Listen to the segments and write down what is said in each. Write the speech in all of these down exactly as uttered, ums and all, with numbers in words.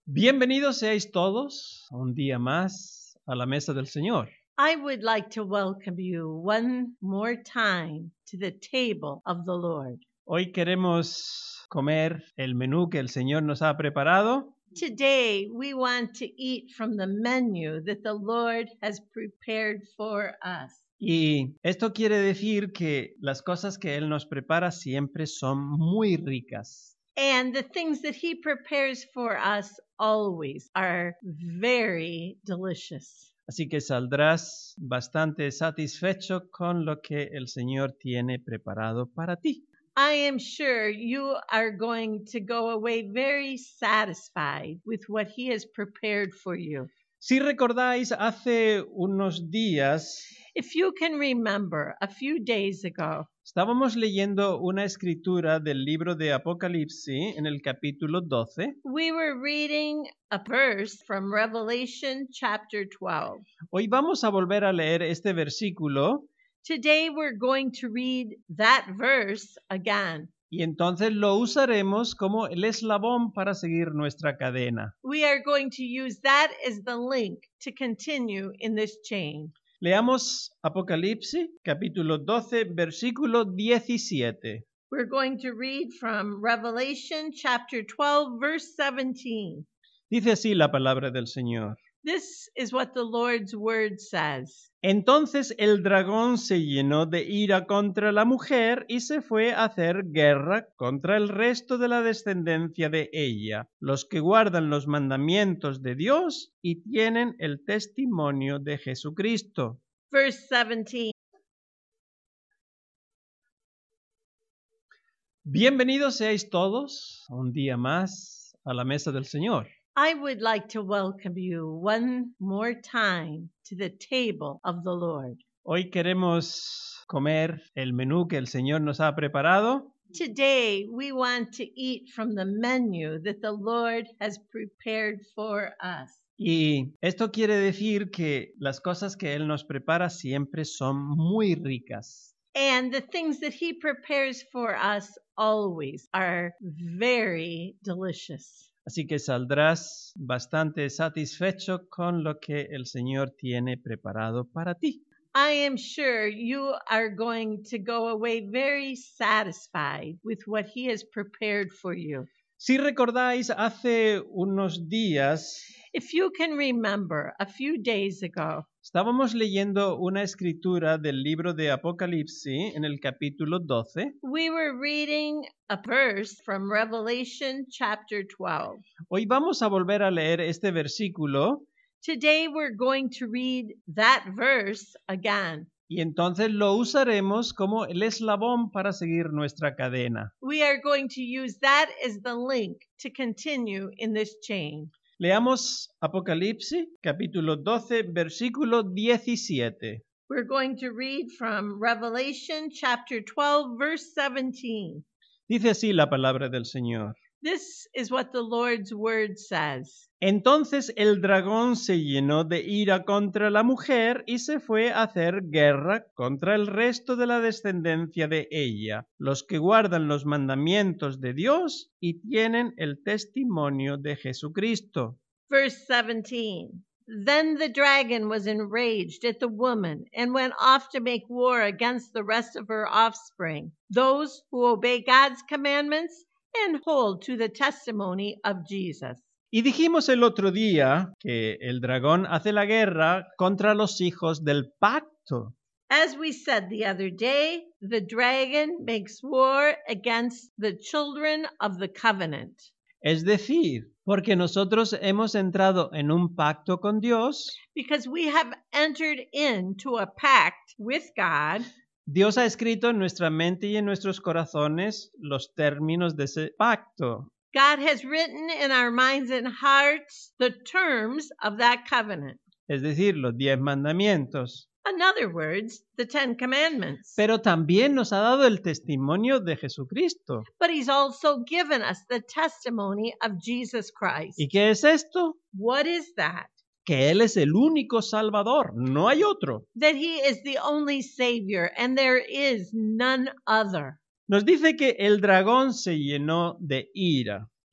Bienvenidos seáis todos un día más a la mesa del Señor. I would like to welcome you one more time to the table of the Lord. Hoy queremos comer el menú que el Señor nos ha preparado. Today, we want to eat from the menu that the Lord has prepared for us. Y esto quiere decir que las cosas que Él nos prepara siempre son muy ricas. And the things that He prepares for us always are very delicious. Así que saldrás bastante satisfecho con lo que el Señor tiene preparado para ti. I am sure you are going to go away very satisfied with what He has prepared for you. Si recordáis, hace unos días If you can remember, a few days ago, estábamos leyendo una escritura del libro de Apocalipsis en el capítulo doce. we were reading a verse from Revelation chapter twelve. Hoy vamos a volver a leer este versículo Today we're going to read that verse again. y entonces lo usaremos como el eslabón para seguir nuestra cadena. We are going to use that as the link to continue in this chain. Leamos Apocalipsis capítulo doce versículo diecisiete. We're going to read from Revelation chapter twelve, verse seventeen. Dice así la palabra del Señor. This is what the Lord's word says. Entonces el dragón se llenó de ira contra la mujer y se fue a hacer guerra contra el resto de la descendencia de ella, los que guardan los mandamientos de Dios y tienen el testimonio de Jesucristo. Verse seventeen. Bienvenidos seáis todos un día más a la mesa del Señor. I would like to welcome you one more time to the table of the Lord. Hoy queremos comer el menú que el Señor nos ha preparado. Today, we want to eat from the menu that the Lord has prepared for us. Y esto quiere decir que las cosas que Él nos prepara siempre son muy ricas. And the things that He prepares for us always are very delicious. Así que saldrás bastante satisfecho con lo que el Señor tiene preparado para ti. I am sure you are going to go away very satisfied with what He has prepared for you. Si recordáis, hace unos días If you can remember, a few days ago, estábamos leyendo una escritura del libro de Apocalipsis en el capítulo doce. we were reading a verse from Revelation chapter twelve. Hoy vamos a volver a leer este versículo Today we're going to read that verse again. y entonces lo usaremos como el eslabón para seguir nuestra cadena. We are going to use that as the link to continue in this chain. Leamos Apocalipsis capítulo doce versículo diecisiete. We're going to read from Revelation chapter twelve, verse seventeen. Dice así la palabra del Señor. This is what the Lord's word says. Entonces el dragón se llenó de ira contra la mujer y se fue a hacer guerra contra el resto de la descendencia de ella, los que guardan los mandamientos de Dios y tienen el testimonio de Jesucristo. Verse seventeen. Then the dragon was enraged at the woman and went off to make war against the rest of her offspring, those who obey God's commandments and hold to the testimony of Jesus. Y dijimos el otro día que el dragón hace la guerra contra los hijos del pacto. As we said the other day, the dragon makes war against the children of the covenant. Es decir, porque nosotros hemos entrado en un pacto con Dios, Because we have entered into a pact with God, Dios ha escrito en nuestra mente y en nuestros corazones los términos de ese pacto. God has written in our minds and hearts the terms of that covenant. Es decir, los diez mandamientos. In other words, the Ten Commandments. Pero también nos ha dado el testimonio de Jesucristo. But He's also given us the testimony of Jesus Christ. ¿Y qué es esto? What is that? Que Él es el único Salvador, no hay otro. That He is the only Savior and there is none other. Nos dice que el dragón se llenó de ira.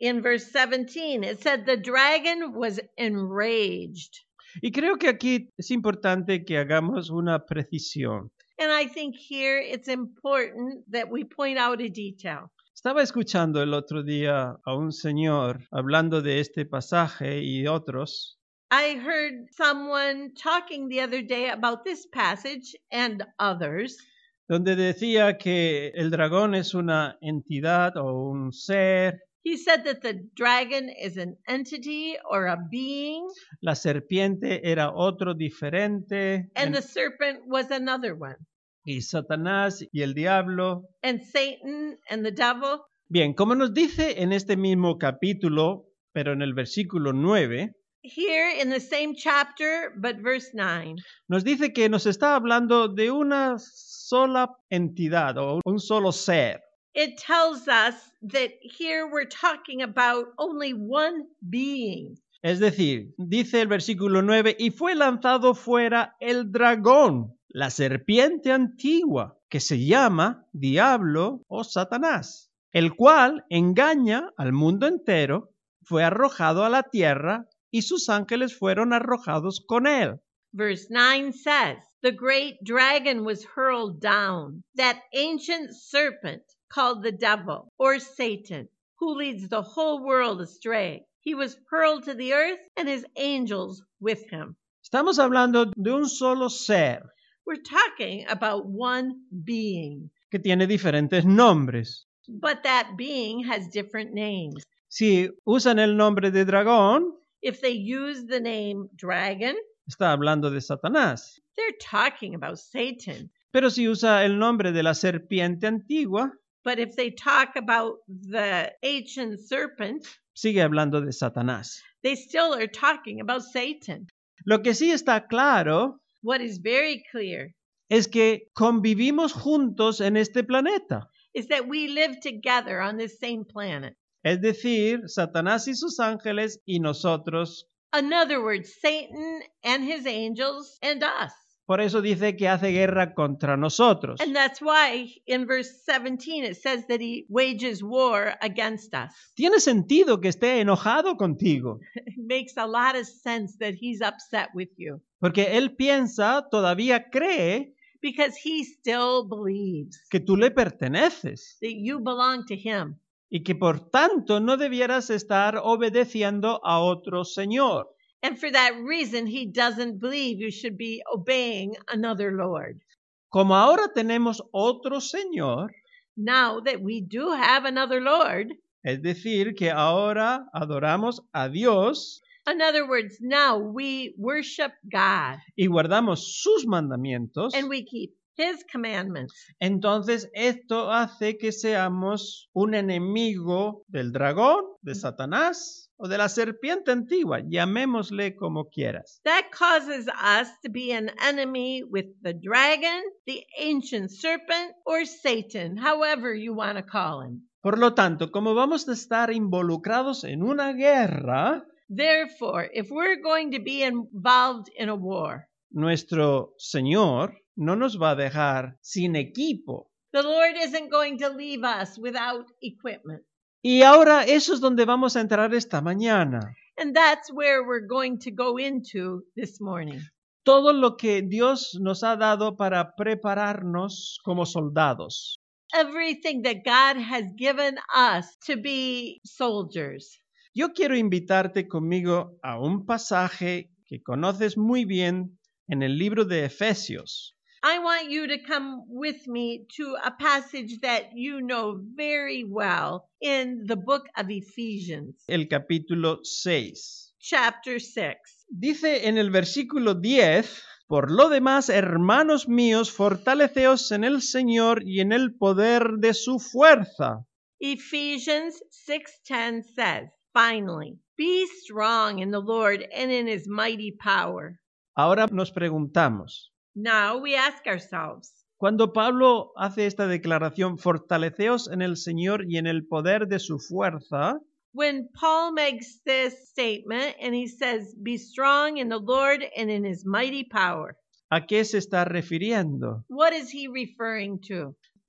in verse seventeen, it said the dragon was enraged. Y creo que aquí es importante que hagamos una precisión. And I think here it's important that we point out a detail. Estaba escuchando el otro día a un señor hablando de este pasaje y otros. I heard someone talking the other day about this passage and others. Donde decía que el dragón es una entidad o un ser. He said that the dragon is an entity or a being. La serpiente era otro diferente. And the serpent was another one. Y Satanás y el diablo. And Satan and the devil. Bien, como nos dice en este mismo capítulo, pero en el versículo nueve. Here in the same chapter, but verse nine. Nos dice que nos está hablando de una sola entidad o un solo ser. It tells us that here we're talking about only one being. Es decir, dice el versículo nueve, y fue lanzado fuera el dragón, la serpiente antigua, que se llama Diablo o Satanás, el cual engaña al mundo entero, fue arrojado a la tierra y sus ángeles fueron arrojados con él. Verse nine says, the great dragon was hurled down, that ancient serpent called the devil or Satan, who leads the whole world astray. He was hurled to the earth and his angels with him. Estamos hablando de un solo ser. We're talking about one being. Que tiene diferentes nombres. But that being has different names. Si usan el nombre de dragón, if they use the name dragon, está hablando de Satanás. They're talking about Satan. Pero si usa el nombre de la serpiente antigua, but if they talk about the ancient serpent, sigue hablando de Satanás. They still are talking about Satan. Lo que sí está claro, what is very clear, es que convivimos juntos en este planeta. Is that we live together on this same planet. Es decir, Satanás y sus ángeles y nosotros. In other words, Satan and his angels and us. Por eso dice que hace guerra contra nosotros. And that's why in verse seventeen it says that he wages war against us. Tiene sentido que esté enojado contigo. It makes a lot of sense that he's upset with you. Porque él piensa, todavía cree, because he still believes que tú le perteneces. That you belong to him. Y que por tanto no debieras estar obedeciendo a otro señor. And for that reason, he doesn't believe you should be obeying another Lord. Como ahora tenemos otro Señor, now that we do have another Lord, es decir, que ahora adoramos a Dios, in other words, now we worship God, y guardamos sus mandamientos, and we keep His commandments. Entonces esto hace que seamos un enemigo del dragón, de Satanás o de la serpiente antigua, llamémosle como quieras. That causes us to be an enemy with the dragon, the ancient serpent, or Satan, however you want to call him. Por lo tanto, como vamos a estar involucrados en una guerra, therefore, if we're going to be involved in a war, nuestro Señor no nos va a dejar sin equipo. The Lord isn't going to leave us without equipment. Y ahora eso es donde vamos a entrar esta mañana. And that's where we're going to go into this morning. Todo lo que Dios nos ha dado para prepararnos como soldados. Everything that God has given us to be soldiers. Yo quiero invitarte conmigo a un pasaje que conoces muy bien en el libro de Efesios. I want you to come with me to a passage that you know very well in the book of Ephesians. El capítulo seis. Chapter six. Dice en el versículo diez, por lo demás, hermanos míos, fortaleceos en el Señor y en el poder de su fuerza. Ephesians six ten says, finally, be strong in the Lord and in his mighty power. Ahora nos preguntamos. Now we ask ourselves. Cuando Pablo hace esta declaración, fortaleceos en el Señor y en el poder de su fuerza. When Paul makes this statement and he says, be strong in the Lord and in his mighty power. ¿A qué se está refiriendo? What is he referring to?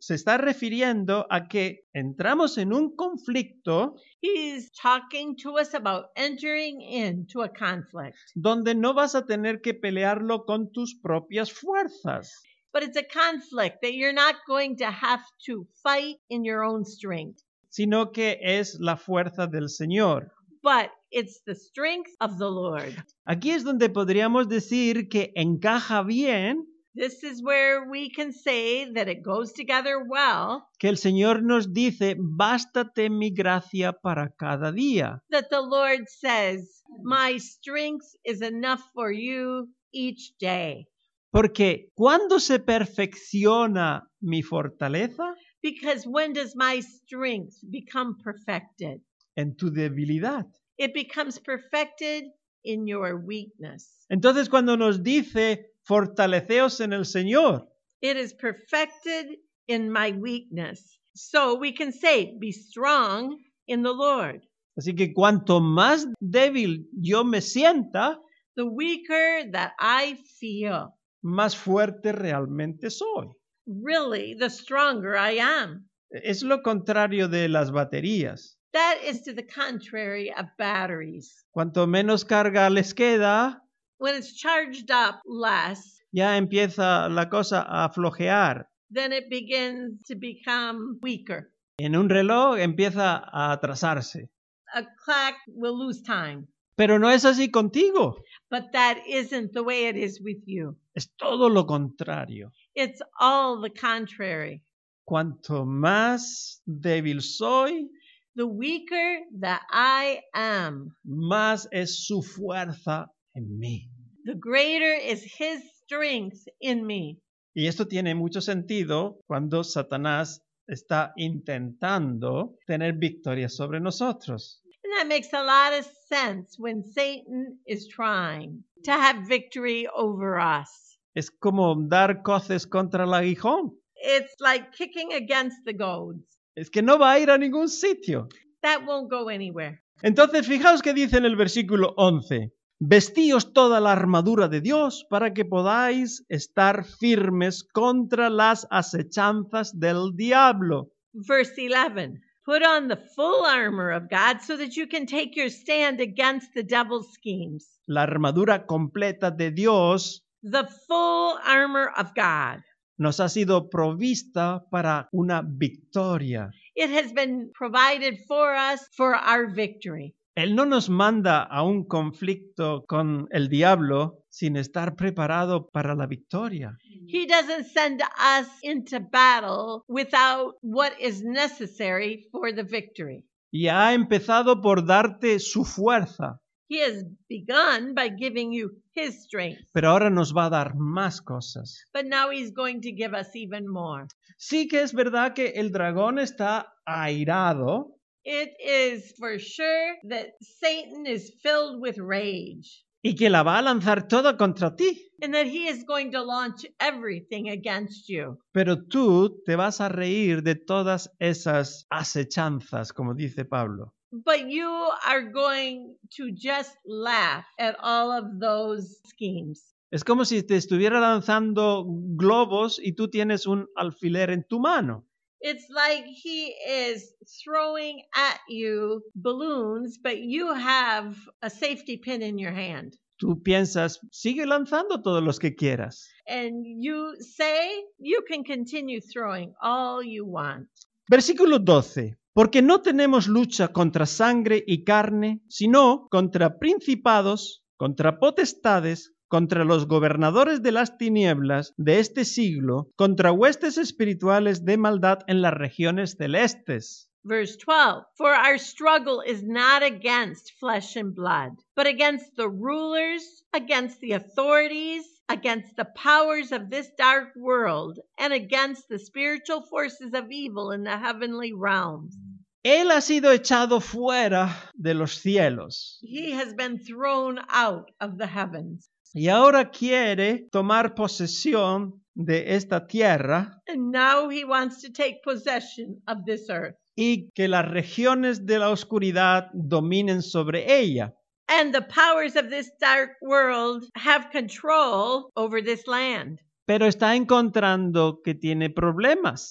se está refiriendo a que entramos en un conflicto He's talking to us about entering into a conflict. donde no vas a tener que pelearlo con tus propias fuerzas, But it's a conflict that you're not going to have to fight in your own strength. sino que es la fuerza del Señor. But it's the strength of the Lord. Aquí es donde podríamos decir que encaja bien This is where we can say that it goes together well, que el Señor nos dice, bástate mi gracia para cada día. that the Lord says, my strength is enough for you each day. Porque ¿cuándo se perfecciona mi fortaleza? Because when does my strength become perfected? En tu debilidad. It becomes perfected in your weakness. Entonces cuando nos dice, fortaleceos en el Señor, It is perfected in my weakness. So we can say, be strong in the Lord. así que cuanto más débil yo me sienta, The weaker that I feel, más fuerte realmente soy. really, the stronger I am. Es lo contrario de las baterías. That is to the contrary of batteries. Cuanto menos carga les queda, When it's charged up less, ya empieza la cosa a flojear. then it begins to become weaker. En un reloj empieza a atrasarse. A clock will lose time. Pero no es así contigo. But that isn't the way it is with you. Es todo lo contrario. It's all the contrary. Cuanto más débil soy, The weaker that I am, más es su fuerza en mí. the greater is his strength in me. Y esto tiene mucho sentido cuando Satanás está intentando tener victoria sobre nosotros. And that makes a lot of sense when Satan is trying to have victory over us. Es como dar coces contra el aguijón. It's like kicking against the goads. Es que no va a ir a ningún sitio. That won't go anywhere. Entonces, fijaos que dice en el versículo once. Vestíos toda la armadura de Dios para que podáis estar firmes contra las asechanzas del diablo. Verse eleven. Put on the full armor of God so that you can take your stand against the devil's schemes. La armadura completa de Dios The full armor of God. nos ha sido provista para una victoria. It has been provided for us for our victory. Él no nos manda a un conflicto con el diablo sin estar preparado para la victoria. He doesn't send us into battle without what is necessary for the victory. Y ha empezado por darte su fuerza, He has begun by giving you his strength, pero ahora nos va a dar más cosas. but now he's going to give us even more. Sí que es verdad que el dragón está airado, It is for sure that Satan is filled with rage y que la va a lanzar toda contra ti. and that he is going to launch everything against you. Pero tú te vas a reír de todas esas asechanzas, como dice Pablo. But you are going to just laugh at all of those schemes. Es como si te estuviera lanzando globos y tú tienes un alfiler en tu mano. It's like he is throwing at you balloons, but you have a safety pin in your hand. Tú piensas, sigue lanzando todos los que quieras. And you say you can continue throwing all you want. Versículo doce. Porque no tenemos lucha contra sangre y carne, sino contra principados, contra potestades, contra los gobernadores de las tinieblas de este siglo, contra huestes espirituales de maldad en las regiones celestes. Verse twelve, for our struggle is not against flesh and blood, but against the rulers, against the authorities, against the powers of this dark world, and against the spiritual forces of evil in the heavenly realms. Él ha sido echado fuera de los cielos He has been thrown out of the heavens. y ahora quiere tomar posesión de esta tierra And now he wants to take possession of this earth. y que las regiones de la oscuridad dominen sobre ella. And the powers of this dark world have control over this land. Pero está encontrando que tiene problemas.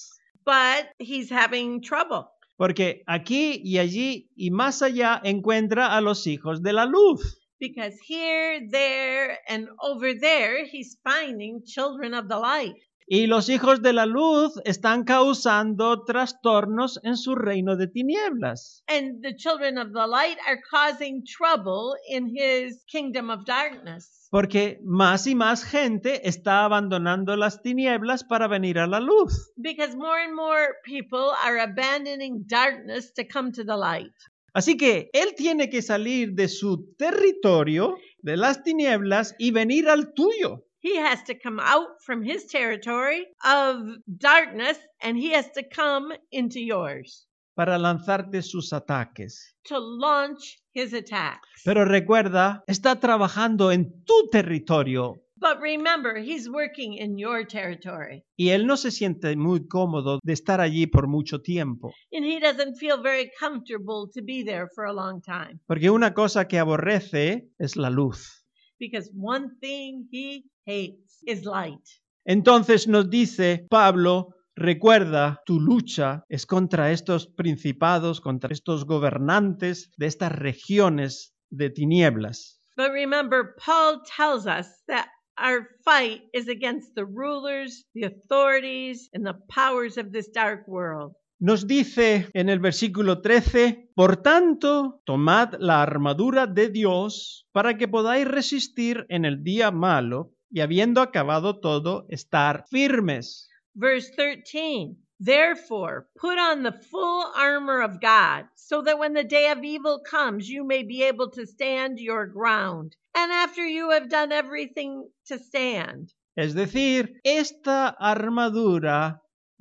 but he's having trouble. Porque aquí y allí y más allá encuentra a los hijos de la luz. Because here, there, and over there, he's finding children of the light. Y los hijos de la luz están causando trastornos en su reino de tinieblas. And the children of the light are causing trouble in his kingdom of darkness. Porque más y más gente está abandonando las tinieblas para venir a la luz. Because more and more people are abandoning darkness to come to the light. Así que él tiene que salir de su territorio, de las tinieblas, y venir al tuyo. He has to come out from his territory of darkness and he has to come into yours Para lanzarte sus ataques. to launch his attacks. Pero recuerda, está trabajando en tu territorio. But remember, he's working in your territory. Y él no se siente muy cómodo de estar allí por mucho tiempo. And he doesn't feel very comfortable to be there for a long time. Porque una cosa que aborrece es la luz. Because one thing he hates is light. Entonces nos dice Pablo, recuerda, tu lucha es contra estos principados, contra estos gobernantes de estas regiones de tinieblas. But remember, Paul tells us that our fight is against the rulers, the authorities, and the powers of this dark world. Nos dice en el versículo trece, por tanto, tomad la armadura de Dios para que podáis resistir en el día malo y habiendo acabado todo, estar firmes. Verse thirteen, therefore, put on the full armor of God, so that when the day of evil comes, you may be able to stand your ground. And after you have done everything to stand. Es decir, esta armadura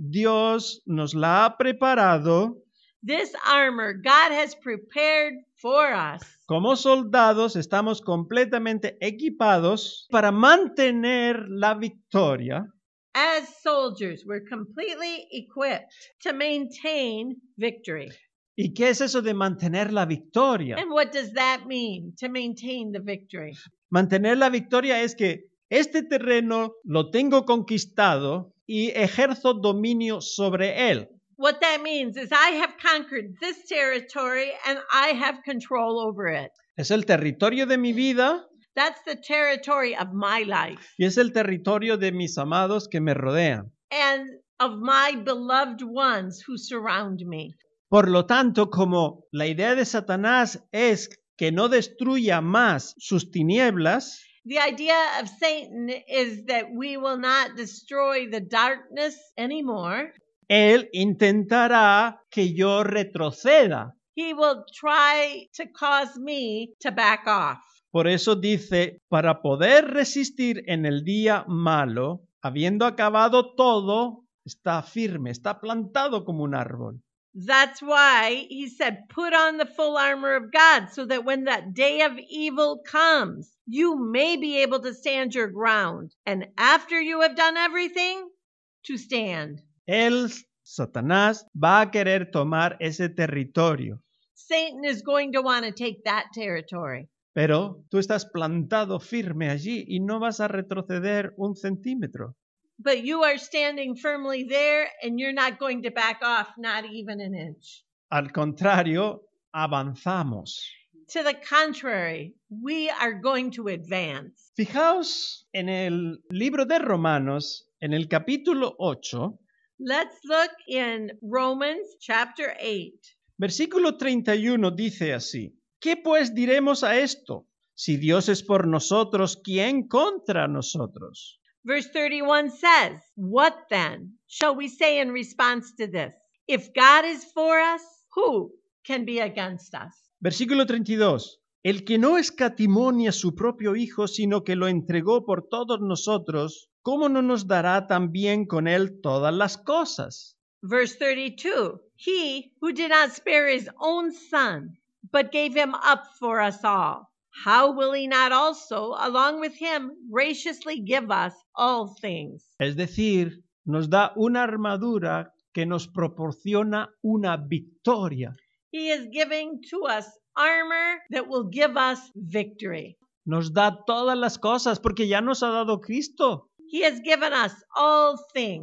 Dios nos la ha preparado. This armor God has prepared for us. Como soldados estamos completamente equipados para mantener la victoria. As soldiers, we're completely equipped to maintain victory. ¿Y qué es eso de mantener la victoria? And what does that mean, to maintain the victory? Mantener la victoria es que este terreno lo tengo conquistado y ejerzo dominio sobre él. What that means is I have conquered this territory and I have control over it. Es el territorio de mi vida. That's the territory of my life. Y es el territorio de mis amados que me rodean. And of my beloved ones who surround me. Por lo tanto, como la idea de Satanás es que no destruya más sus tinieblas, the idea of Satan is that we will not destroy the darkness anymore. Él intentará que yo retroceda. He will try to cause me to back off. Por eso dice, para poder resistir en el día malo, habiendo acabado todo, está firme, está plantado como un árbol. That's why he said, put on the full armor of God, so that when that day of evil comes, you may be able to stand your ground. And after you have done everything, to stand. Él, Satanás, va a querer tomar ese territorio. Satan is going to want to take that territory. Pero tú estás plantado firme allí y no vas a retroceder un centímetro. But you are standing firmly there and you're not going to back off, not even an inch. Al contrario, avanzamos. To the contrary, we are going to advance. Fijaos en el libro de Romanos, en el capítulo ocho. Let's look in Romans chapter eight. Versículo treinta y uno dice así. ¿Qué pues diremos a esto? Si Dios es por nosotros, ¿quién contra nosotros? Verse thirty-one says, what then shall we say in response to this? If God is for us, who can be against us? Versículo treinta y dos. El que no escatimó ni a su propio Hijo, sino que lo entregó por todos nosotros, ¿cómo no nos dará también con él todas las cosas? Verse thirty-two. He who did not spare his own son, but gave him up for us all, how will he not also, along with him, graciously give us all things? Es decir, nos da una armadura que nos proporciona una victoria. He is giving to us armor that will give us victory. Nos da todas las cosas porque ya nos ha dado Cristo. He has given us all things.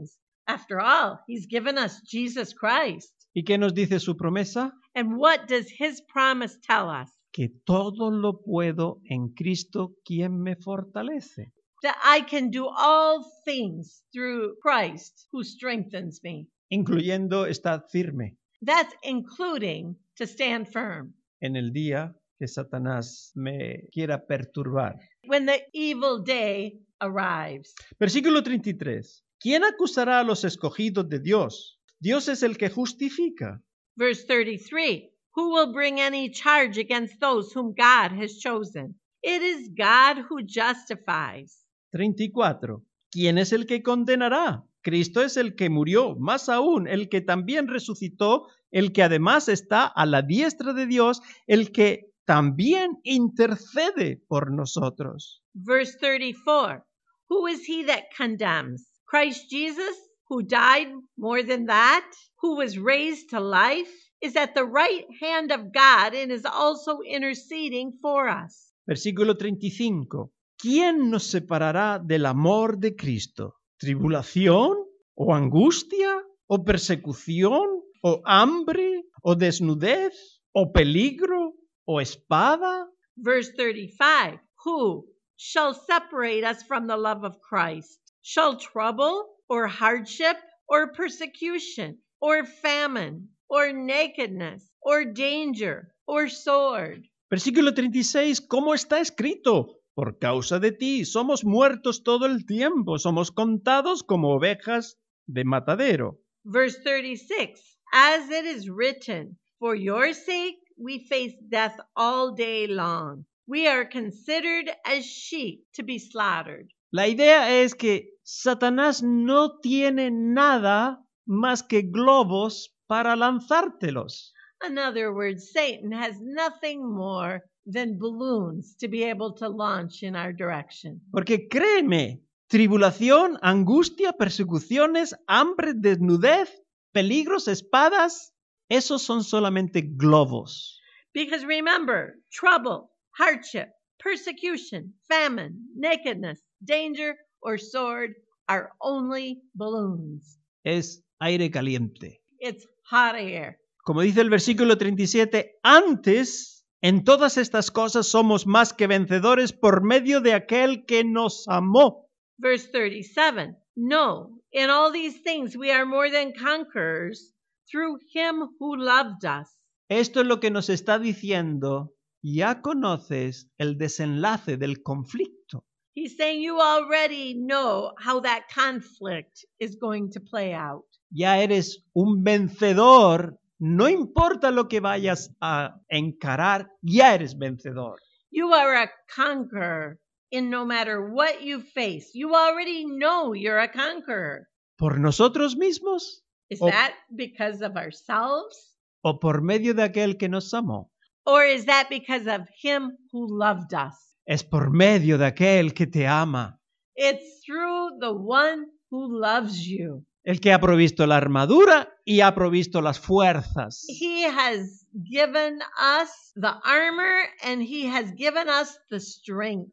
After all, he's given us Jesus Christ. ¿Y qué nos dice su promesa? And what does his promise tell us? Que todo lo puedo en Cristo quien me fortalece. That I can do all things through Christ who strengthens me. Incluyendo estar firme That's including to stand firm. en el día que Satanás me quiera perturbar. When the evil day arrives. Versículo treinta y tres. ¿Quién acusará a los escogidos de Dios? Dios es el que justifica. Verse thirty-three. Who will bring any charge against those whom God has chosen? It is God who justifies. treinta y cuatro. ¿Quién es el que condenará? Cristo es el que murió, más aún, el que también resucitó, el que además está a la diestra de Dios, el que también intercede por nosotros. Verse thirty-four. Who is he that condemns? Christ Jesus, who died, more than that, who was raised to life, is at the right hand of God and is also interceding for us. Versículo treinta y cinco. ¿Quién nos separará del amor de Cristo? ¿Tribulación? ¿O angustia? ¿O persecución? ¿O hambre? ¿O desnudez? ¿O peligro? ¿O espada? Verse thirty-five. Who shall separate us from the love of Christ? Shall trouble, or hardship, or persecution, or famine, or nakedness, or danger, or sword? Versículo treinta y seis. ¿Cómo está escrito? Por causa de ti somos muertos todo el tiempo, somos contados como ovejas de matadero. Verse thirty-six. As it is written, for your sake we face death all day long. We are considered as sheep to be slaughtered. La idea es que Satanás no tiene nada más que globos para lanzártelos. In other words, Satan has nothing more than balloons to be able to launch in our direction. Porque créeme, tribulación, angustia, persecuciones, hambre, desnudez, peligros, espadas, esos son solamente globos. Because remember, trouble, hardship, persecution, famine, nakedness, danger, or sword are only balloons. Es aire caliente. It's hot air. Como dice el versículo treinta y siete, antes, en todas estas cosas somos más que vencedores por medio de aquel que nos amó. Verse thirty-seven. No, in all these things we are more than conquerors through him who loved us. Esto es lo que nos está diciendo. Ya conoces el desenlace del conflicto. He's saying you already know how that conflict is going to play out. Ya eres un vencedor. No importa lo que vayas a encarar, ya eres vencedor. You are a conqueror in no matter what you face. You already know you're a conqueror. ¿Por nosotros mismos? Is O- that because of ourselves? ¿O por medio de aquel que nos amó? Or is that because of him who loved us? Es por medio de aquel que te ama. It's through the one who loves you. El que ha provisto la armadura y ha provisto las fuerzas. He has given us the armor and he has given us the strength.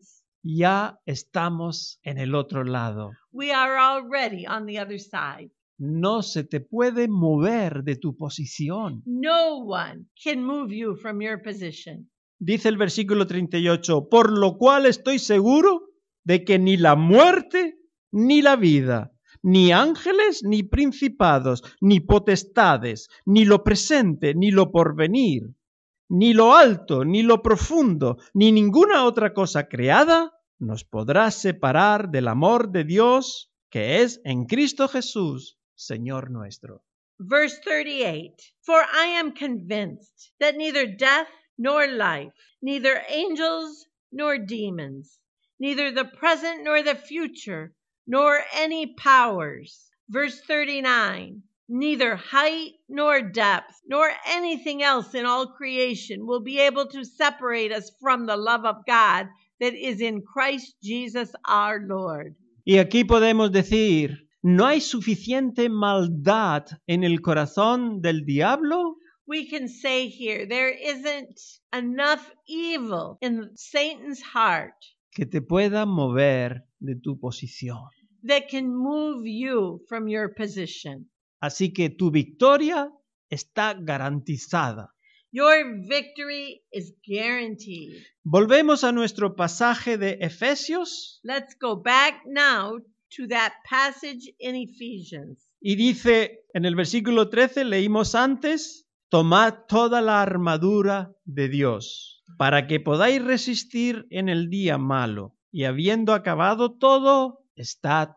Ya estamos en el otro lado. We are already on the other side. No se te puede mover de tu posición. No one can move you from your position. Dice el versículo treinta y ocho, por lo cual estoy seguro de que ni la muerte ni la vida, ni ángeles, ni principados, ni potestades, ni lo presente, ni lo porvenir, ni lo alto, ni lo profundo, ni ninguna otra cosa creada, nos podrá separar del amor de Dios que es en Cristo Jesús, Señor nuestro. Verse thirty-eight. For I am convinced that neither death nor life, neither angels nor demons, neither the present nor the future, nor any powers. Verse thirty-nine. Neither height nor depth, nor anything else in all creation will be able to separate us from the love of God that is in Christ Jesus our Lord. Y aquí podemos decir, ¿no hay suficiente maldad en el corazón del diablo? We can say here, there isn't enough evil in Satan's heart Que te pueda mover de tu posición. that can move you from your position. Así que tu victoria está garantizada. Your victory is guaranteed. Volvemos a nuestro pasaje de Efesios. Let's go back now to that passage in Ephesians. Y dice en el versículo trece, leímos antes, tomad toda la armadura de Dios, para que podáis resistir en el día malo, y habiendo acabado todo, estad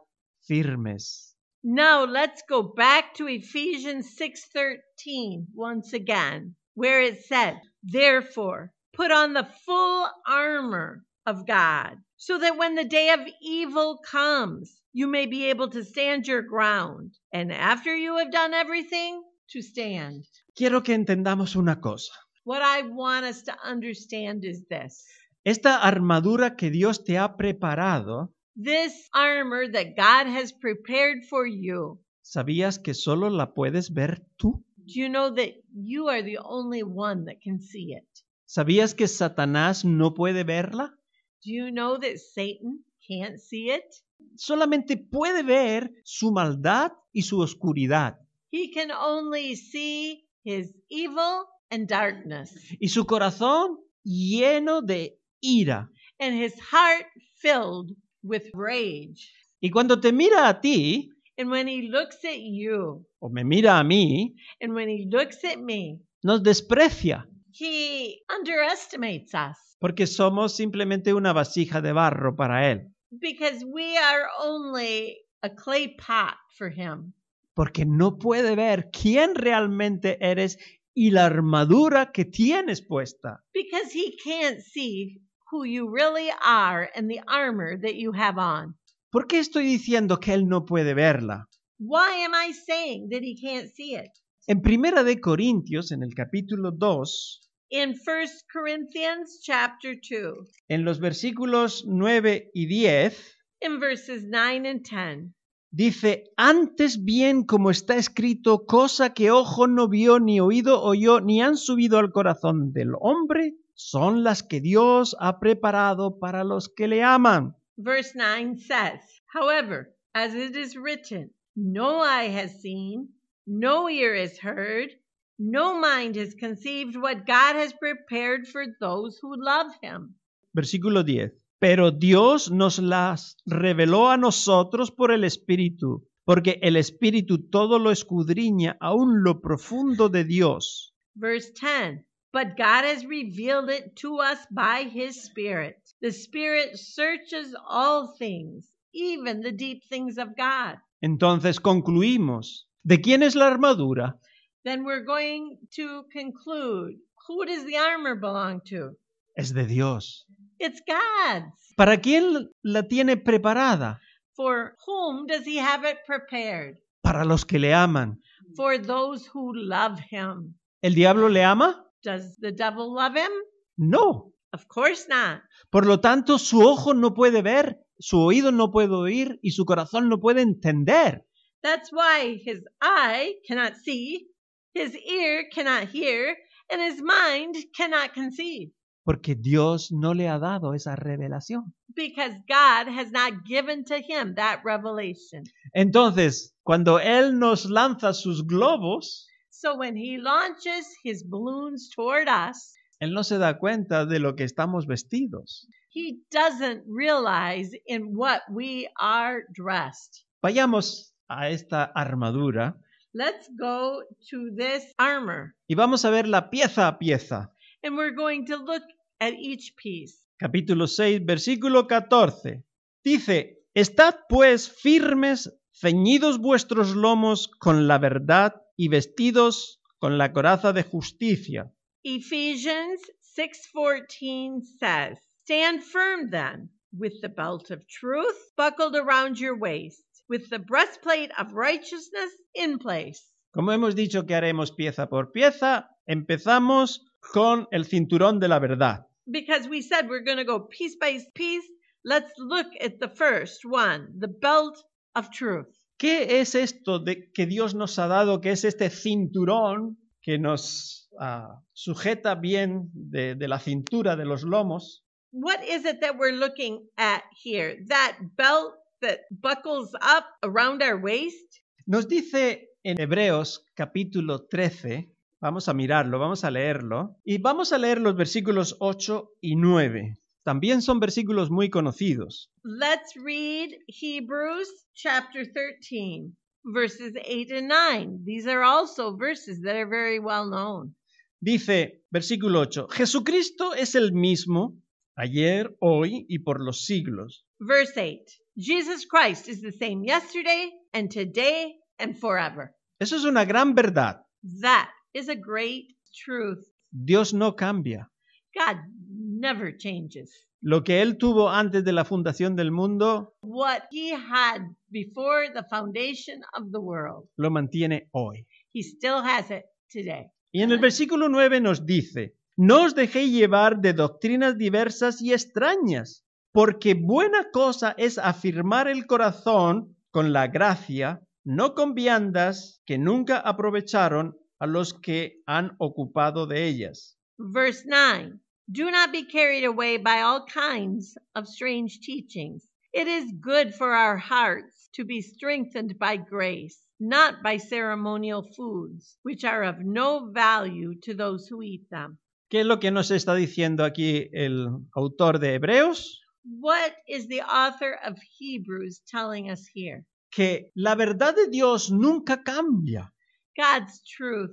firmes. Now let's go back to Ephesians six thirteen once again, where it said, therefore, put on the full armor of God, so that when the day of evil comes, you may be able to stand your ground, and after you have done everything, to stand. Quiero que entendamos una cosa. What I want us to understand is this. Esta armadura que Dios te ha preparado, This armor that God has prepared for you, ¿sabías que solo la puedes ver tú? do you know that you are the only one that can see it? ¿Sabías que Satanás no puede verla? Do you know that Satan can't see it? Solamente puede ver su maldad y su oscuridad, He can only see his evil and darkness, y su corazón lleno de ira. and his heart filled with rage. Y cuando te mira a ti, And when he looks at you, o me mira a mí, and when he looks at me, nos desprecia, he underestimates us porque somos simplemente una vasija de barro para él, because we are only a clay pot for him. porque no puede ver quién realmente eres y la armadura que tienes puesta. Because he can't see who you really are and the armor that you have on. ¿Por qué estoy diciendo que él no puede verla? Why am I saying that he can't see it? En Primera de Corintios, en el capítulo dos, In First Corinthians chapter two, en los versículos nueve y diez, in verses nine and ten, dice, antes bien como está escrito, cosa que ojo no vio, ni oído oyó, ni han subido al corazón del hombre, son las que Dios ha preparado para los que le aman. verse nine says, however, as it is written, no eye has seen, no ear has heard, no mind has conceived what God has prepared for those who love him. Versículo diez. Pero Dios nos las reveló a nosotros por el Espíritu, porque el Espíritu todo lo escudriña, aún lo profundo de Dios. Verse ten, but God has revealed it to us by his Spirit. The Spirit searches all things, even the deep things of God. Entonces concluimos. ¿De quién es la armadura? Then we're going to conclude, who does the armor belong to? Es de Dios. It's God's. ¿Para quién la tiene preparada? For whom does he have it prepared? Para los que le aman. For those who love him. ¿El diablo le ama? Does the devil love him? No. Of course not. Por lo tanto, su ojo no puede ver, su oído no puede oír y su corazón no puede entender. That's why his eye cannot see, his ear cannot hear, and his mind cannot conceive. Porque Dios no le ha dado esa revelación. Because God has not given to him that revelation. Entonces, cuando Él nos lanza sus globos, So when he launches his balloons toward us, Él no se da cuenta de lo que estamos vestidos. he doesn't realize in what we are dressed. Vayamos a esta armadura Let's go to this armor, y vamos a ver la pieza a pieza. and we're going to look at each piece. Capítulo seis, versículo catorce. Dice, estad pues firmes, ceñidos vuestros lomos con la verdad y vestidos con la coraza de justicia. Ephesians six fourteen says, stand firm then, with the belt of truth buckled around your waist, with the breastplate of righteousness in place. Como hemos dicho que haremos pieza por pieza, empezamos con el cinturón de la verdad. Because we said we're going to go piece by piece, let's look at the first one, the belt of truth. ¿Qué es esto de que Dios nos ha dado, que es este cinturón que nos uh, sujeta bien de, de la cintura, de los lomos? What is it that we're looking at here? That belt that buckles up around our waist? Nos dice en Hebreos capítulo trece, vamos a mirarlo, vamos a leerlo, y vamos a leer los versículos ocho y nueve. También son versículos muy conocidos. Let's read Hebrews chapter thirteen, verses eight and nine. These are also verses that are very well known. Dice, versículo ocho, Jesucristo es el mismo ayer, hoy y por los siglos. Verse eight, Jesus Christ is the same yesterday and today and forever. Eso es una gran verdad. That is a great truth. Dios no cambia. God never changes. Lo que Él tuvo antes de la fundación del mundo, What he had before the foundation of the world, lo mantiene hoy. he still has it today. Y en el versículo nueve nos dice, no os dejéis llevar de doctrinas diversas y extrañas, porque buena cosa es afirmar el corazón con la gracia, no con viandas que nunca aprovecharon a los que han ocupado de ellas. Verse nine, do not be carried away by all kinds of strange teachings. It is good for our hearts to be strengthened by grace, not by ceremonial foods, which are of no value to those who eat them. ¿Qué es lo que nos está diciendo aquí el autor de Hebreos? What is the author of Hebrews telling us here? Que la verdad de Dios nunca cambia. God's truth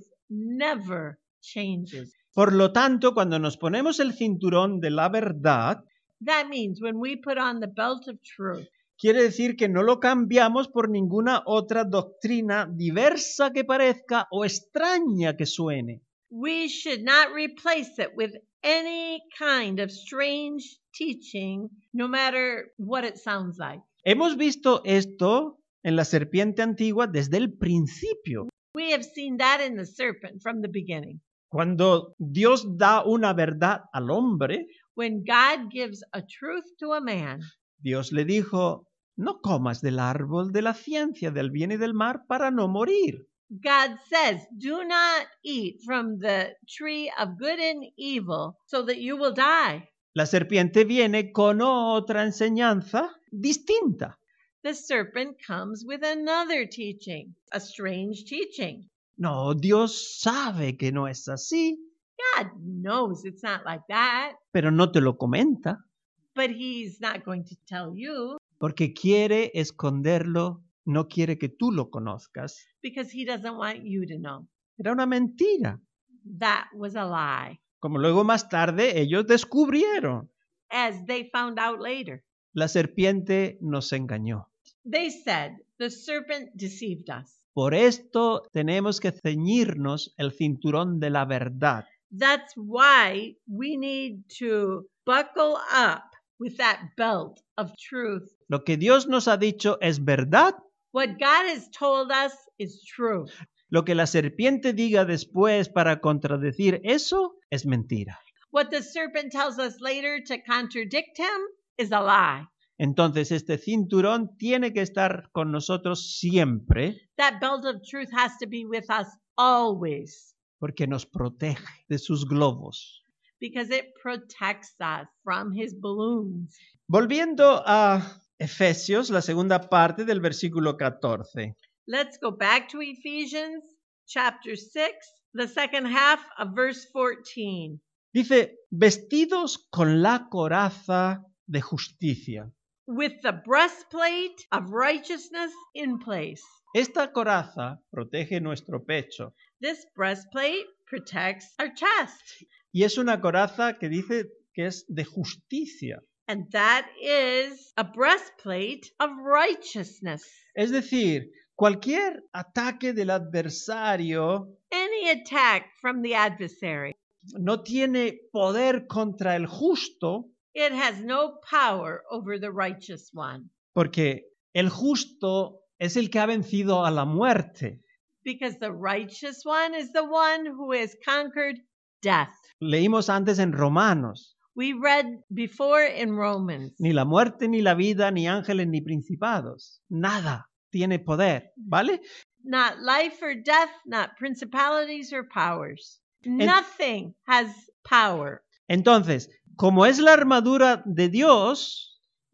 never changes. Por lo tanto, cuando nos ponemos el cinturón de la verdad, That means when we put on the belt of truth, quiere decir que no lo cambiamos por ninguna otra doctrina diversa que parezca o extraña que suene. we should not replace it with any kind of strange teaching, no matter what it sounds like. Hemos visto esto en la serpiente antigua desde el principio. We have seen that in the serpent from the beginning. Cuando Dios da una verdad al hombre, When God gives a truth to a man, Dios le dijo, no comas del árbol de la ciencia del bien y del mal para no morir. God says, do not eat from the tree of good and evil so that you will die. La serpiente viene con otra enseñanza distinta. The serpent comes with another teaching, a strange teaching. No, Dios sabe que no es así, God knows it's not like that, pero no te lo comenta but he's not going to tell you porque quiere esconderlo, no quiere que tú lo conozcas. because he doesn't want you to know. Era una mentira, That was a lie, como luego más tarde ellos descubrieron. as they found out later. La serpiente nos engañó. They said, the serpent deceived us. Por esto tenemos que ceñirnos el cinturón de la verdad. That's why we need to buckle up with that belt of truth. Lo que Dios nos ha dicho es verdad. What God has told us is true. Lo que la serpiente diga después para contradecir eso es mentira. What the serpent tells us later to contradict him is a lie. Entonces este cinturón tiene que estar con nosotros siempre That belt of truth has to be with us always porque nos protege de sus globos. because it protects us from his balloons. Volviendo a Efesios, la segunda parte del versículo catorce. Let's go back to Ephesians chapter six, the second half of verse fourteen. Dice, vestidos con la coraza de justicia. With the breastplate of righteousness in place. Esta coraza protege nuestro pecho This breastplate protects our chest. y es una coraza que dice que es de justicia. And that is a breastplate of righteousness. Es decir, cualquier ataque del adversario Any attack from the adversary, no tiene poder contra el justo it has no power over the righteous one. porque el justo es el que ha vencido a la muerte. Because the righteous one is the one who has conquered death. Leímos antes en Romanos, We read before in Romans, ni la muerte, ni la vida, ni ángeles, ni principados. Nada tiene poder, ¿vale? not life or death, not principalities or powers. Nothing has power. Entonces, como es la armadura de Dios,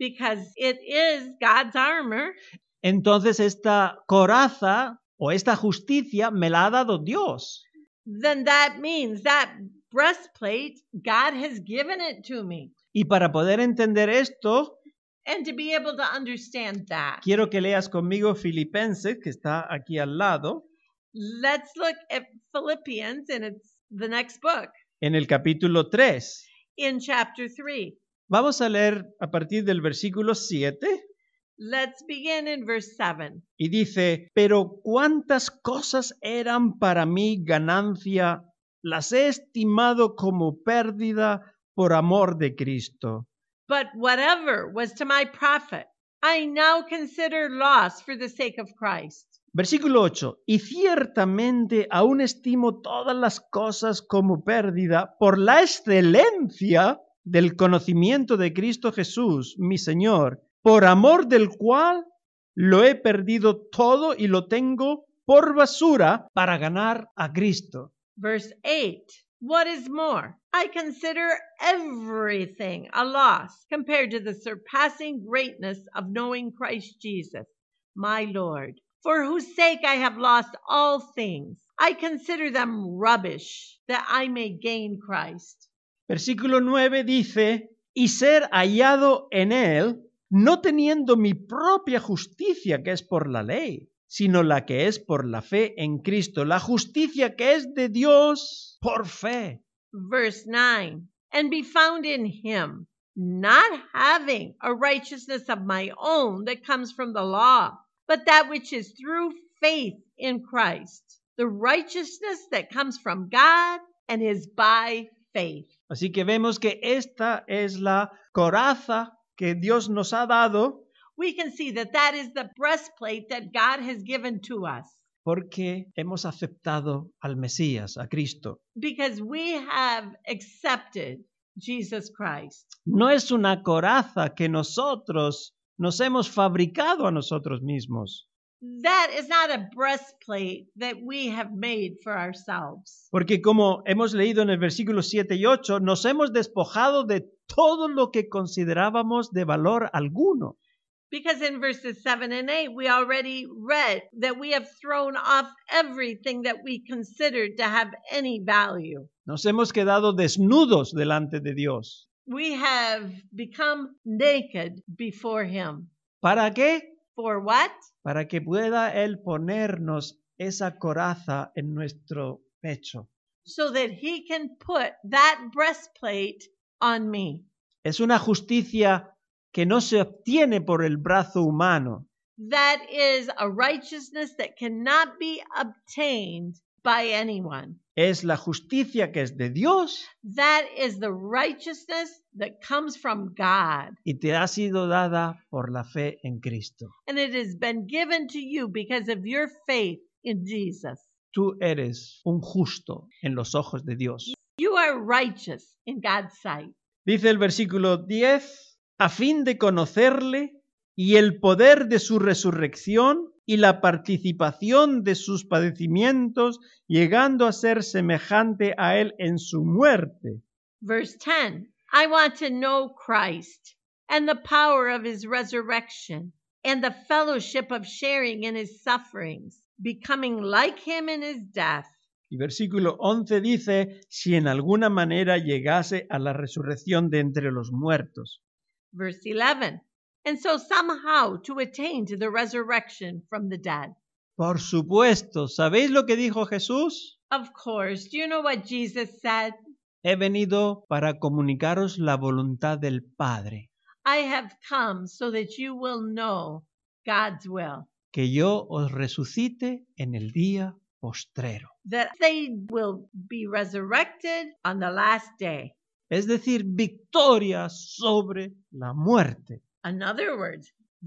because it is God's armor, entonces esta coraza o esta justicia me la ha dado Dios. then that means that breastplate, God has given it to me. Y para poder entender esto, And to be able to understand that, quiero que leas conmigo Filipenses, que está aquí al lado, let's look at Philippians, and it's the next book, en el capítulo tres. in chapter three. Vamos a leer a partir del versículo siete. Let's begin in verse seven. Y dice, pero cuántas cosas eran para mí ganancia, las he estimado como pérdida por amor de Cristo. But whatever was to my profit, I now consider loss for the sake of Christ. Versículo ocho, y ciertamente aún estimo todas las cosas como pérdida por la excelencia del conocimiento de Cristo Jesús, mi Señor, por amor del cual lo he perdido todo y lo tengo por basura para ganar a Cristo. Verse eight. What is more, I consider everything a loss compared to the surpassing greatness of knowing Christ Jesus, my Lord, for whose sake I have lost all things. I consider them rubbish, that I may gain Christ. Versículo nueve dice, y ser hallado en él, no teniendo mi propia justicia que es por la ley, sino la que es por la fe en Cristo, la justicia que es de Dios por fe. Verse nine, and be found in him, not having a righteousness of my own that comes from the law, but that which is through faith in Christ, the righteousness that comes from God and is by faith. Así que vemos que esta es la coraza que Dios nos ha dado, we can see that that is the breastplate that God has given to us. Porque hemos aceptado al Mesías, a Cristo. Because we have accepted Jesus Christ. No es una coraza que nosotros nos hemos fabricado a nosotros mismos. That is not a breastplate that we have made for ourselves. Porque como hemos leído en el versículo siete y ocho, nos hemos despojado de todo lo que considerábamos de valor alguno. Because in verses seven and eight, we already read that we have thrown off everything that we considered to have any value. Nos hemos quedado desnudos delante de Dios. We have become naked before him. ¿Para qué? For what? Para que pueda Él ponernos esa coraza en nuestro pecho. So that he can put that breastplate on me. Es una justicia que no se obtiene por el brazo humano. That is a righteousness that cannot be obtained by anyone. Es la justicia que es de Dios. That is the righteousness that comes from God. Y te ha sido dada por la fe en Cristo. And it has been given to you because of your faith in Jesus. Tú eres un justo en los ojos de Dios. You are righteous in God's sight. Dice el versículo diez, a fin de conocerle y el poder de su resurrección y la participación de sus padecimientos, llegando a ser semejante a él en su muerte. Verse ten, I want to know Christ and the power of his resurrection and the fellowship of sharing in his sufferings, becoming like him in his death. Y versículo once dice, si en alguna manera llegase a la resurrección de entre los muertos. Verse eleven, and so somehow to attain to the resurrection from the dead. Por supuesto, ¿sabéis lo que dijo Jesús? Of course. Do you know what Jesus said? He venido para comunicaros la voluntad del Padre. I have come so that you will know God's will. Que yo os resucite en el día postrero. That they will be resurrected on the last day. Es decir, victoria sobre la muerte. In other words,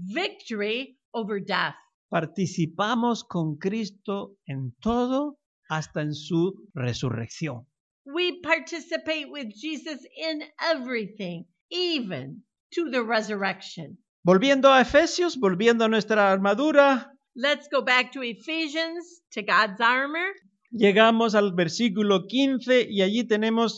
victory over death. Participamos con Cristo en todo hasta en su resurrección. We participate with Jesus in everything, even to the resurrection. Volviendo a Efesios, volviendo a nuestra armadura. Let's go back to Ephesians, to God's armor. Llegamos al versículo quince y allí tenemos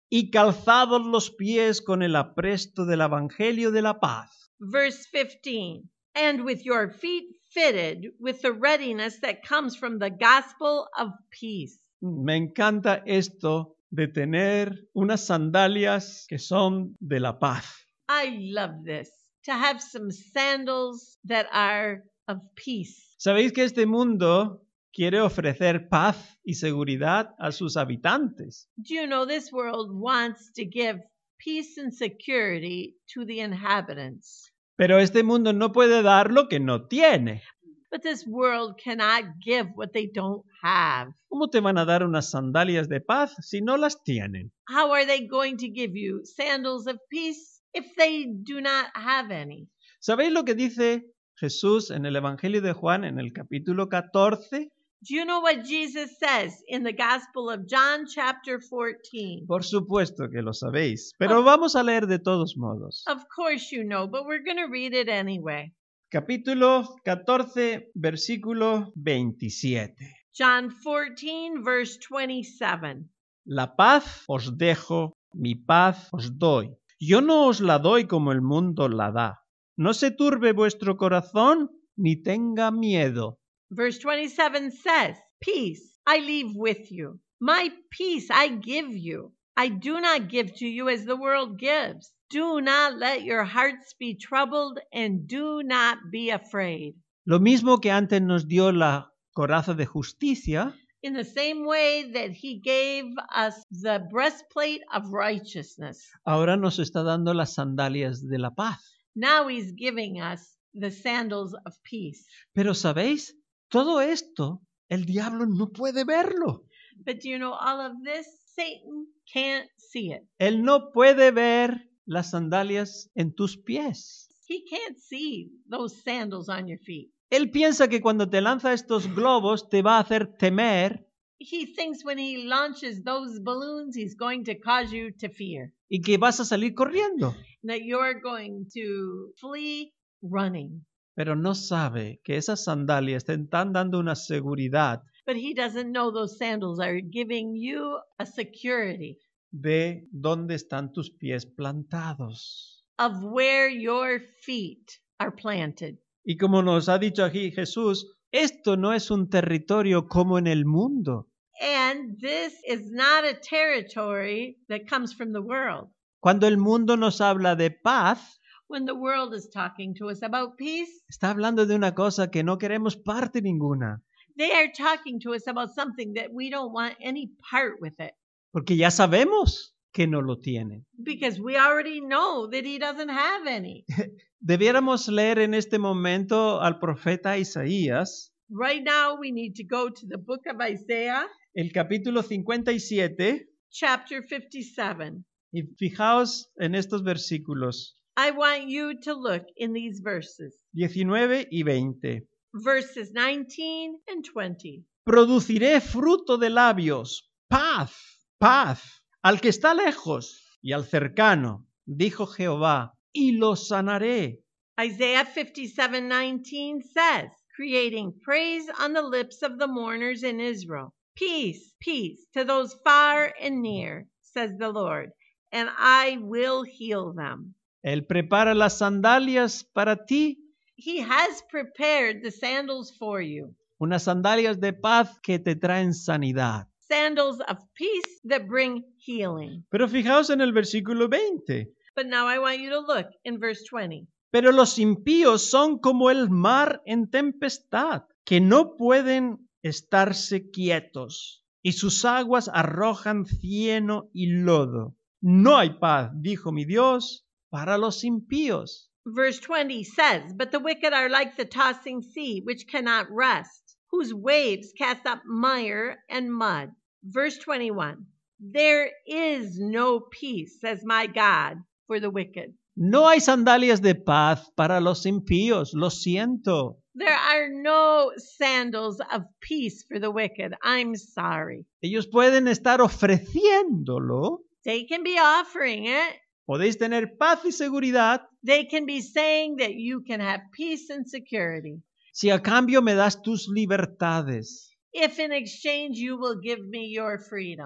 y calzados los pies con el apresto del Evangelio de la paz. Verse fifteen, and with your feet fitted with the readiness that comes from the gospel of peace. Me encanta esto de tener unas sandalias que son de la paz. I love this, to have some sandals that are of peace. ¿Sabéis que este mundo quiere ofrecer paz y seguridad a sus habitantes? Do you know this world wants to give peace and security to the inhabitants? Pero este mundo no puede dar lo que no tiene. But this world cannot give what they don't have. ¿Cómo te van a dar unas sandalias de paz si no las tienen? How are they going to give you sandals of peace if they do not have any? ¿Sabéis lo que dice Jesús en el Evangelio de Juan en el capítulo catorce? Do you know what Jesus says in the Gospel of John chapter fourteen? Por supuesto que lo sabéis, pero vamos a leer de todos modos. Of course you know, but we're going to read it anyway. Capítulo catorce, versículo veintisiete. John fourteen, verse twenty-seven. La paz os dejo, mi paz os doy. Yo no os la doy como el mundo la da. No se turbe vuestro corazón, ni tenga miedo. Verse twenty-seven says, peace I leave with you. My peace I give you. I do not give to you as the world gives. Do not let your hearts be troubled and do not be afraid. Lo mismo que antes nos dio la coraza de justicia, In the same way that he gave us the breastplate of righteousness, ahora nos está dando las sandalias de la paz. now he's giving us the sandals of peace. Pero ¿sabéis? Todo esto, el diablo no puede verlo. But do you know all of this? Satan can't see it. Él no puede ver las sandalias en tus pies. He can't see those sandals on your feet. Él piensa que cuando te lanza estos globos te va a hacer temer He thinks when he launches those balloons, he's going to cause you to fear, y que vas a salir corriendo. that you're going to flee running. Pero no sabe que esas sandalias te están dando una seguridad But he doesn't know those sandals are giving you a security de dónde están tus pies plantados. of where your feet are planted. Y como nos ha dicho aquí Jesús, esto no es un territorio como en el mundo. And this is not a territory that comes from the world. Cuando el mundo nos habla de paz, When the world is talking to us about peace, está hablando de una cosa que no queremos parte ninguna, they are talking to us about something that we don't want any part with it, porque ya sabemos que no lo tiene. because we already know that he doesn't have any. Debiéramos leer en este momento al profeta Isaías, Right now, we need to go to the book of Isaiah, el capítulo cincuenta y siete, chapter fifty-seven. y fijaos en estos versículos I want you to look in these verses, diecinueve y veinte. verses nineteen and twenty. Produciré fruto de labios, paz, paz, al que está lejos y al cercano, dijo Jehová, y lo sanaré. Isaiah fifty-seven nineteen says, creating praise on the lips of the mourners in Israel. Peace, peace to those far and near, says the Lord, and I will heal them. Él prepara las sandalias para ti, He has prepared the sandals for you, unas sandalias de paz que te traen sanidad. sandals of peace that bring healing. Pero fijaos en el versículo veinte. But now I want you to look in verse twenty. Pero los impíos son como el mar en tempestad, que no pueden estarse quietos, y sus aguas arrojan cieno y lodo. No hay paz, dijo mi Dios, para los impíos. Verse twenty says, but the wicked are like the tossing sea, which cannot rest, whose waves cast up mire and mud. Verse twenty-one, there is no peace, says my God, for the wicked. No hay sandalias de paz para los impíos, lo siento. There are no sandals of peace for the wicked. I'm sorry. Ellos pueden estar ofreciéndolo. They can be offering it. Podéis tener paz y seguridad They can be saying that you can have peace and security si a cambio me das tus libertades. if in exchange you will give me your freedom.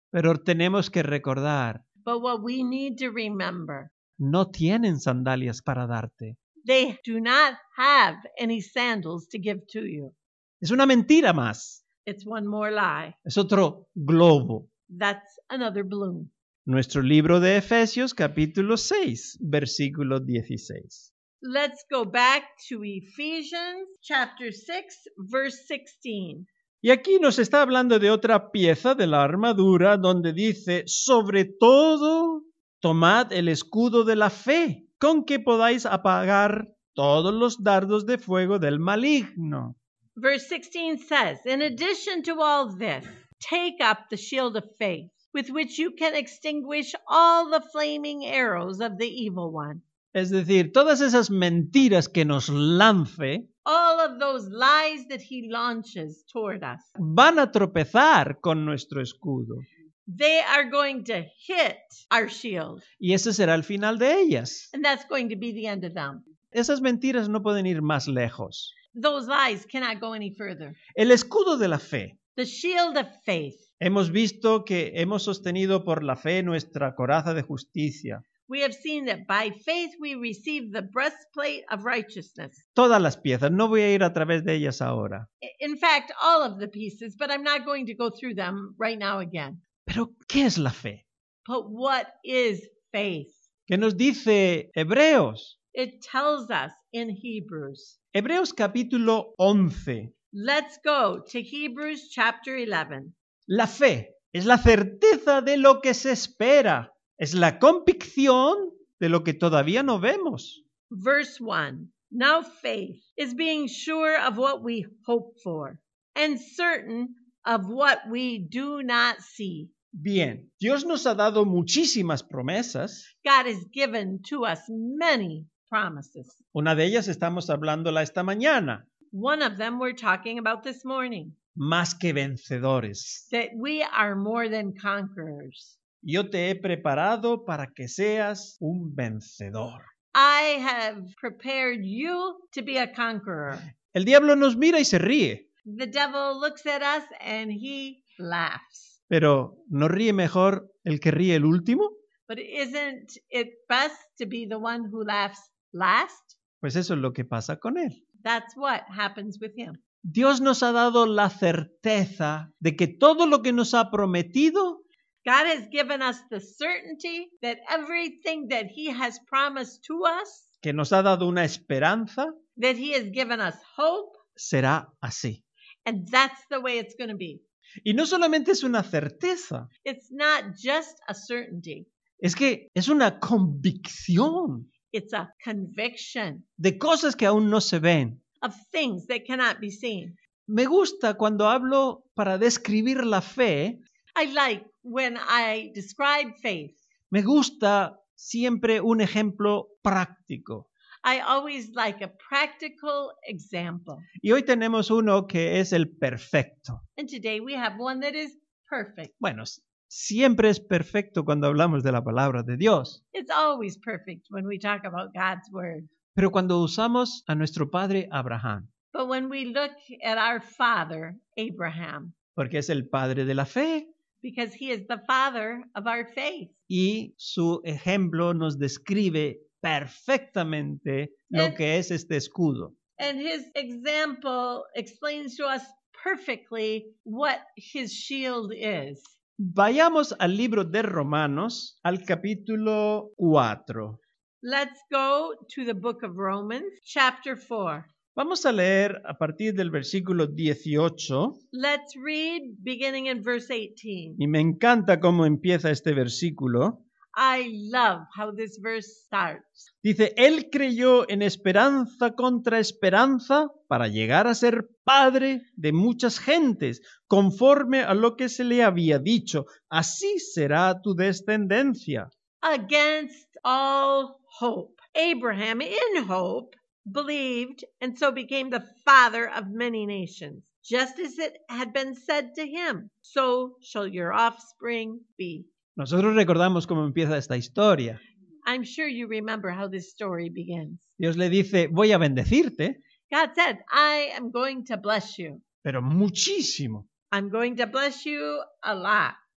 Pero tenemos que recordar, But what we need to remember, no tienen sandalias para darte. they do not have any sandals to give to you. Es una mentira más. It's one more lie. Es otro globo. That's another balloon. Nuestro libro de Efesios, capítulo seis, versículo dieciséis. Let's go back to Ephesians chapter six, verse sixteen. Y aquí nos está hablando de otra pieza de la armadura donde dice, sobre todo, tomad el escudo de la fe, con que podáis apagar todos los dardos de fuego del maligno. Verse sixteen says, in addition to all this, take up the shield of faith, with which you can extinguish all the flaming arrows of the evil one. Es decir, todas esas mentiras que nos lance All of those lies that he launches toward us, van a tropezar con nuestro escudo. they are going to hit our shield. Y ese será el final de ellas. And that's going to be the end of them. Esas mentiras no pueden ir más lejos. Those lies cannot go any further. El escudo de la fe. The shield of faith. Hemos visto que hemos sostenido por la fe nuestra coraza de justicia. We have seen that by faith we receive the breastplate of righteousness. Todas las piezas, no voy a ir a través de ellas ahora. In fact, all of the pieces, but I'm not going to go through them right now again. Pero, ¿qué es la fe? But what is faith? ¿Qué nos dice Hebreos? It tells us in Hebrews. Hebreos capítulo once. Let's go to Hebrews chapter eleven. La fe es la certeza de lo que se espera. Es la convicción de lo que todavía no vemos. Verse one. Now faith is being sure of what we hope for and certain of what we do not see. Bien, Dios nos ha dado muchísimas promesas. God has given to us many promises. Una de ellas estamos hablándola esta mañana. One of them we're talking about this morning, Más que vencedores. that we are more than conquerors. Yo te he preparado para que seas un vencedor. I have prepared you to be a conqueror. El diablo nos mira y se ríe, The devil looks at us and he laughs. pero ¿no ríe mejor el que ríe el último? But isn't it best to be the one who laughs last? Pues eso es lo que pasa con él. That's what happens with him. Dios nos ha dado la certeza de que todo lo que nos ha prometido God has given us the certainty that everything that he has promised to us, que nos ha dado una esperanza, that he has given us hope, será así. and that's the way it's going to be. Y no solamente es una certeza, It's not just a certainty. es que es una convicción It's a conviction de cosas que aún no se ven. of things that cannot be seen. Me gusta cuando hablo para describir la fe, I like when I describe faith, me gusta siempre un ejemplo práctico. I always like a practical example. Y hoy tenemos uno que es el perfecto. And today we have one that is perfect. Bueno, siempre es perfecto cuando hablamos de la palabra de Dios. It's always perfect when we talk about God's word. Pero cuando usamos a nuestro padre Abraham, But when we look at our father, Abraham, porque es el padre de la fe, because he is the father of our faith, y su ejemplo nos describe perfectamente lo And- que es este escudo. and his example explains to us perfectly what his shield is. Vayamos al libro de Romanos, al capítulo cuatro. Let's go to the book of Romans, chapter four. Vamos a leer a partir del versículo dieciocho, Let's read beginning in verse eighteen. y me encanta cómo empieza este versículo. I love how this verse starts. Dice, él creyó en esperanza contra esperanza para llegar a ser padre de muchas gentes, conforme a lo que se le había dicho, así será tu descendencia. Against all hope, Abraham, in hope, believed and so became the father of many nations, just as it had been said to him, so shall your offspring be. Nosotros recordamos cómo empieza esta historia. I'm sure you remember how this story begins. Dios le dice, voy a bendecirte, God said, I am going to bless you. pero muchísimo. I'm going to bless you a lot.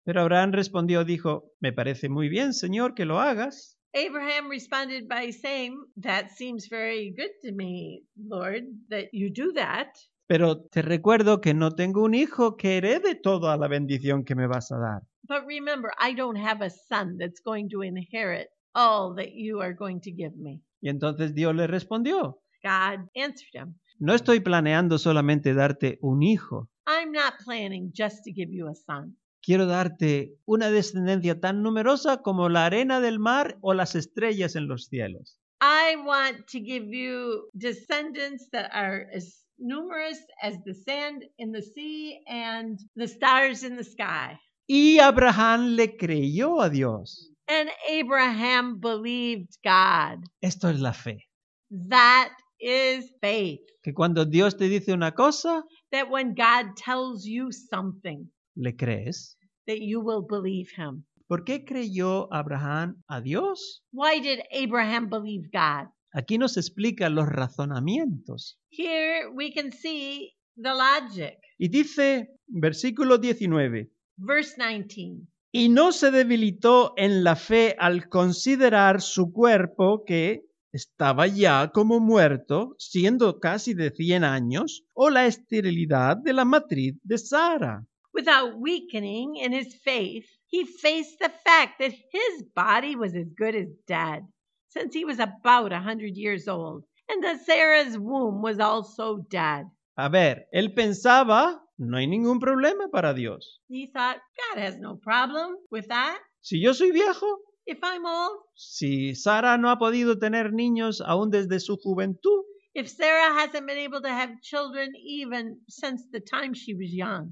Pero Abraham respondió, dijo, me parece muy bien, Señor, que lo hagas. Abraham responded by saying, that seems very good to me, Lord, that you do that. Pero te recuerdo que no tengo un hijo que herede toda la bendición que me vas a dar. But remember, I don't have a son that's going to inherit all that you are going to give me. Y entonces Dios le respondió, God answered him, no estoy planeando solamente darte un hijo. I'm not planning just to give you a son. Quiero darte una descendencia tan numerosa como la arena del mar o las estrellas en los cielos. I want to give you descendants that are as numerous as the sand in the sea and the stars in the sky. Y Abraham le creyó a Dios. And Abraham believed God. Esto es la fe. That is faith. Que cuando Dios te dice una cosa, That when God tells you something, le crees. that you will believe him. ¿Por qué creyó Abraham a Dios? Why did Abraham believe God? Aquí nos explica los razonamientos. Here we can see the logic. Y dice, versículo diecinueve, Verse nineteen. y no se debilitó en la fe al considerar su cuerpo que estaba ya como muerto, siendo casi de cien años, o la esterilidad de la matriz de Sara. Without weakening in his faith, he faced the fact that his body was as good as dead, since he was about a hundred years old, and that Sarah's womb was also dead. A ver, él pensaba, no hay ningún problema para Dios. He thought, God has no problem with that. Si yo soy viejo, If I'm old, si Sara no ha podido tener niños aún desde su juventud, if Sarah hasn't been able to have children even since the time she was young,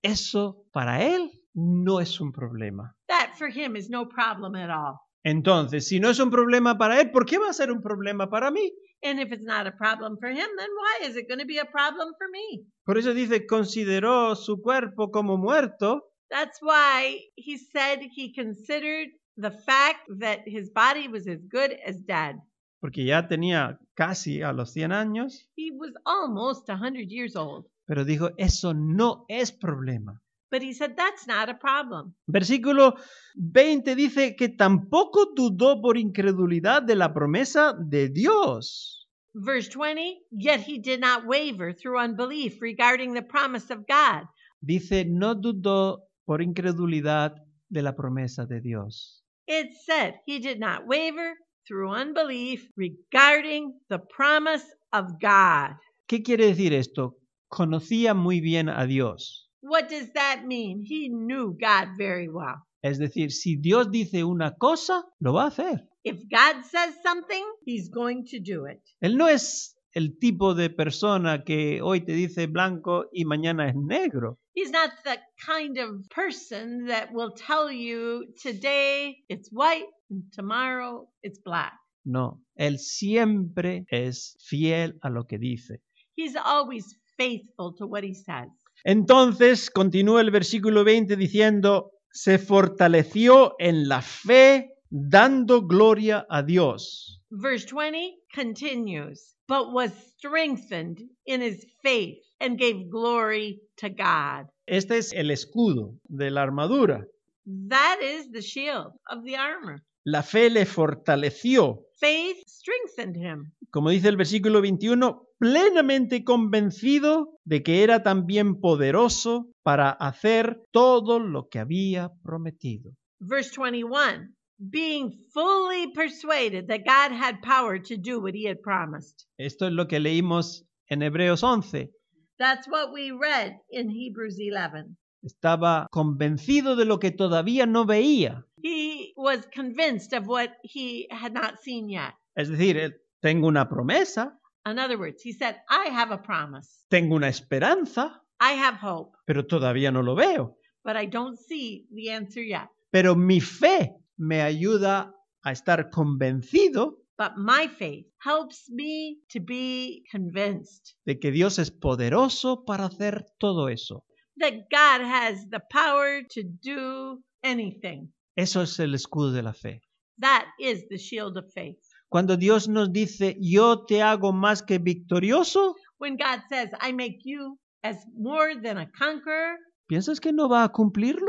eso para él no es un problema. that for him is no problem at all. Entonces, si no es un problema para él, ¿por qué va a ser un problema para mí? And if it's not a problem for him, then why is it going to be a problem for me? Por eso dice, consideró su cuerpo como muerto. That's why he said he considered the fact that his body was as good as dead. Porque ya tenía casi a los cien años, He was almost a hundred years old. pero dijo, eso no es problema. But he said that's not a problem. Versículo veinte dice que tampoco dudó por incredulidad de la promesa de Dios. Verse twenty, yet he did not waver through unbelief regarding the promise of God. Dice, no dudó por incredulidad de la promesa de Dios. It said he did not waver through unbelief regarding the promise of God. ¿Qué quiere decir esto? Conocía muy bien a Dios. What does that mean? He knew God very well. Es decir, si Dios dice una cosa, lo va a hacer. If God says something, he's going to do it. Él no es el tipo de persona que hoy te dice blanco y mañana es negro. He's not the kind of person that will tell you today it's white and tomorrow it's black. No, Él siempre es fiel a lo que dice. He's always faithful to what he says. Entonces, continúa el versículo veinte diciendo, se fortaleció en la fe dando gloria a Dios. Verse twenty continues, but was strengthened in his faith and gave glory to God. Este es el escudo de la armadura. That is the shield of the armor. La fe le fortaleció. Faith strengthened him. Como dice el versículo veintiuno, plenamente convencido de que era también poderoso para hacer todo lo que había prometido. Verse twenty-one, being fully persuaded that God had power to do what he had promised. Esto es lo que leímos en Hebreos once. That's what we read in Hebrews eleven. Estaba convencido de lo que todavía no veía. He was convinced of what he had not seen yet. Es decir, él, tengo una promesa, In other words, he said, I have a promise. tengo una esperanza, I have hope, pero todavía no lo veo. but I don't see the answer yet. Pero mi fe me ayuda a estar convencido But my faith helps me to be convinced de que Dios es poderoso para hacer todo eso. that God has the power to do anything. Eso es el escudo de la fe. That is the shield of faith. Cuando Dios nos dice, yo te hago más que victorioso, When God says, I make you as more than a conqueror, ¿piensas que no va a cumplirlo?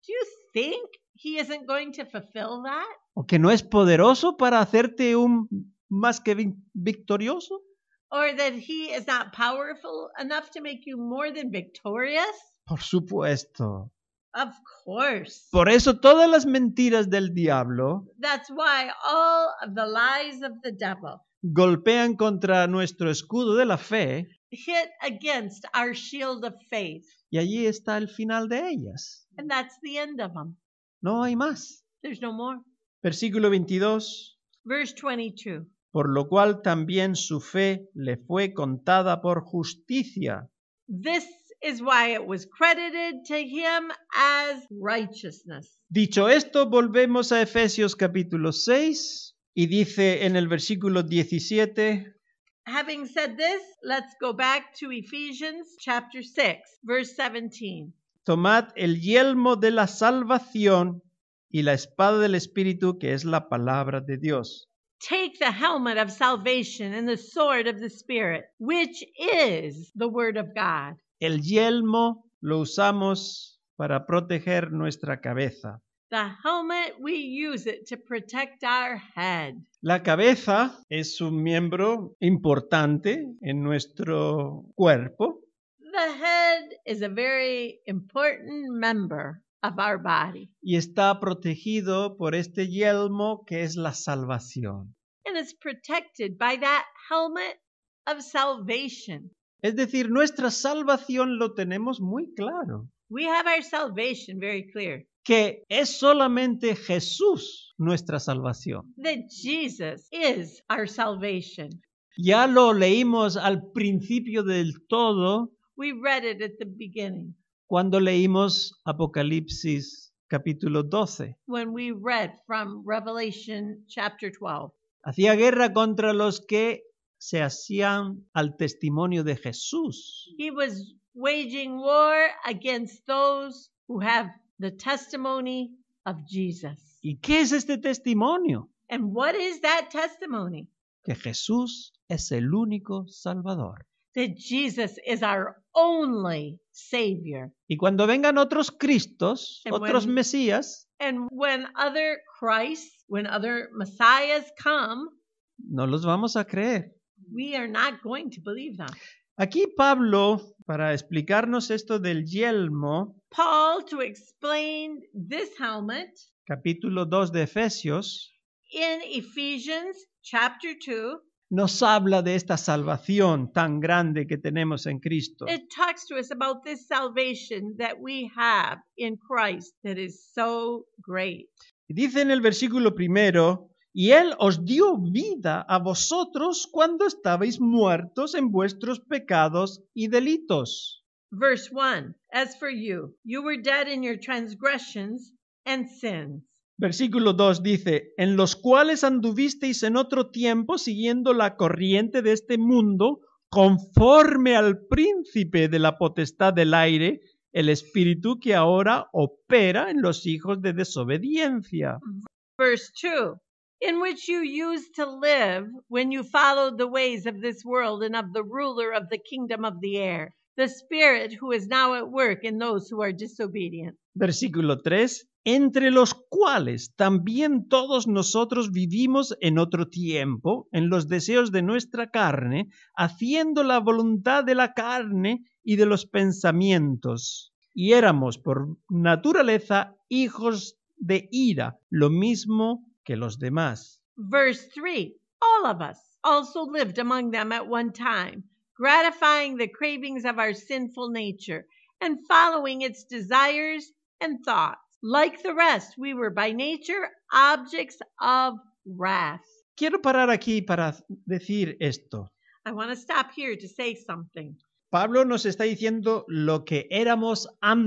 Do you think he isn't going to fulfill that? ¿O que no es poderoso para hacerte un más que vi- victorioso? Or that he is not powerful enough to make you more than victorious? Por supuesto. Of course. Por eso todas las mentiras del diablo That's why all of the lies of the devil golpean contra nuestro escudo de la fe hit against our shield of faith. y allí está el final de ellas. And that's the end of them. No hay más. There's no more. Versículo veintidós. Verse twenty-two. Por lo cual también su fe le fue contada por justicia. This is why it was credited to him as righteousness. Dicho esto, volvemos a Efesios capítulo seis y dice en el versículo diecisiete, Having said this, let's go back to Ephesians chapter six, verse seventeen. tomad el yelmo de la salvación y la espada del Espíritu, que es la palabra de Dios. Take the helmet of salvation and the sword of the Spirit, which is the word of God. El yelmo lo usamos para proteger nuestra cabeza. The helmet, we use it to protect our head. La cabeza es un miembro importante en nuestro cuerpo The head is a very important member of our body, y está protegido por este yelmo que es la salvación. and it's protected by that helmet of salvation. Es decir, nuestra salvación lo tenemos muy claro, We have our salvation very clear, que es solamente Jesús nuestra salvación. that Jesus is our salvation. Ya lo leímos al principio del todo We read it at the beginning cuando leímos Apocalipsis capítulo doce. when we read from Revelation chapter twelve. Hacía guerra contra los que se hacían al testimonio de Jesús. He was waging war against those who have the testimony of Jesus. ¿Y qué es este testimonio? And what is that testimony? Que Jesús es el único Salvador. That Jesus is our only Savior. Y cuando vengan otros Cristos, And otros when- Mesías, And when other Christs, when other Messiahs come, no los vamos a creer. we are not going to believe them. Aquí Pablo, para explicarnos esto del yelmo, Paul, to explain this helmet, capítulo dos de Efesios, in Ephesians chapter two, nos habla de esta salvación tan grande que tenemos en Cristo. it talks to us about this salvation that we have in Christ that is so great. Y dice en el versículo primero, y Él os dio vida a vosotros cuando estabais muertos en vuestros pecados y delitos. Verse one, as for you, you were dead in your transgressions and sins. Versículo dos dice, en los cuales anduvisteis en otro tiempo siguiendo la corriente de este mundo, conforme al príncipe de la potestad del aire, el espíritu que ahora opera en los hijos de desobediencia. Verse two, in which you used to live when you followed the ways of this world and of the ruler of the kingdom of the air, the spirit who is now at work in those who are disobedient. Versículo tres, entre los cuales también todos nosotros vivimos en otro tiempo, en los deseos de nuestra carne, haciendo la voluntad de la carne y de los pensamientos. Y éramos por naturaleza hijos de ira, lo mismo que los demás. Verse three, all of us also lived among them at one time, gratifying the cravings of our sinful nature and following its desires and thoughts. Like the rest, we were by nature objects of wrath. Quiero parar aquí para decir esto. I want to stop here to say something. Pablo nos está diciendo lo que éramos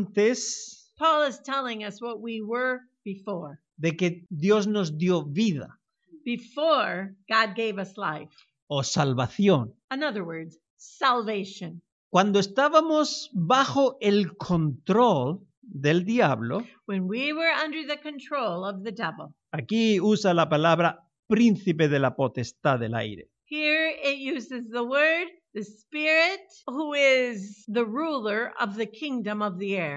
antes Paul is telling us what we were before. de que Dios nos dio vida Before God gave us life. o salvación. In other words, salvation. Cuando estábamos bajo el control del diablo, When we were under the control of the devil. aquí usa la palabra príncipe de la potestad del aire. Here it uses the word, the spirit, who is the ruler of the kingdom of the air.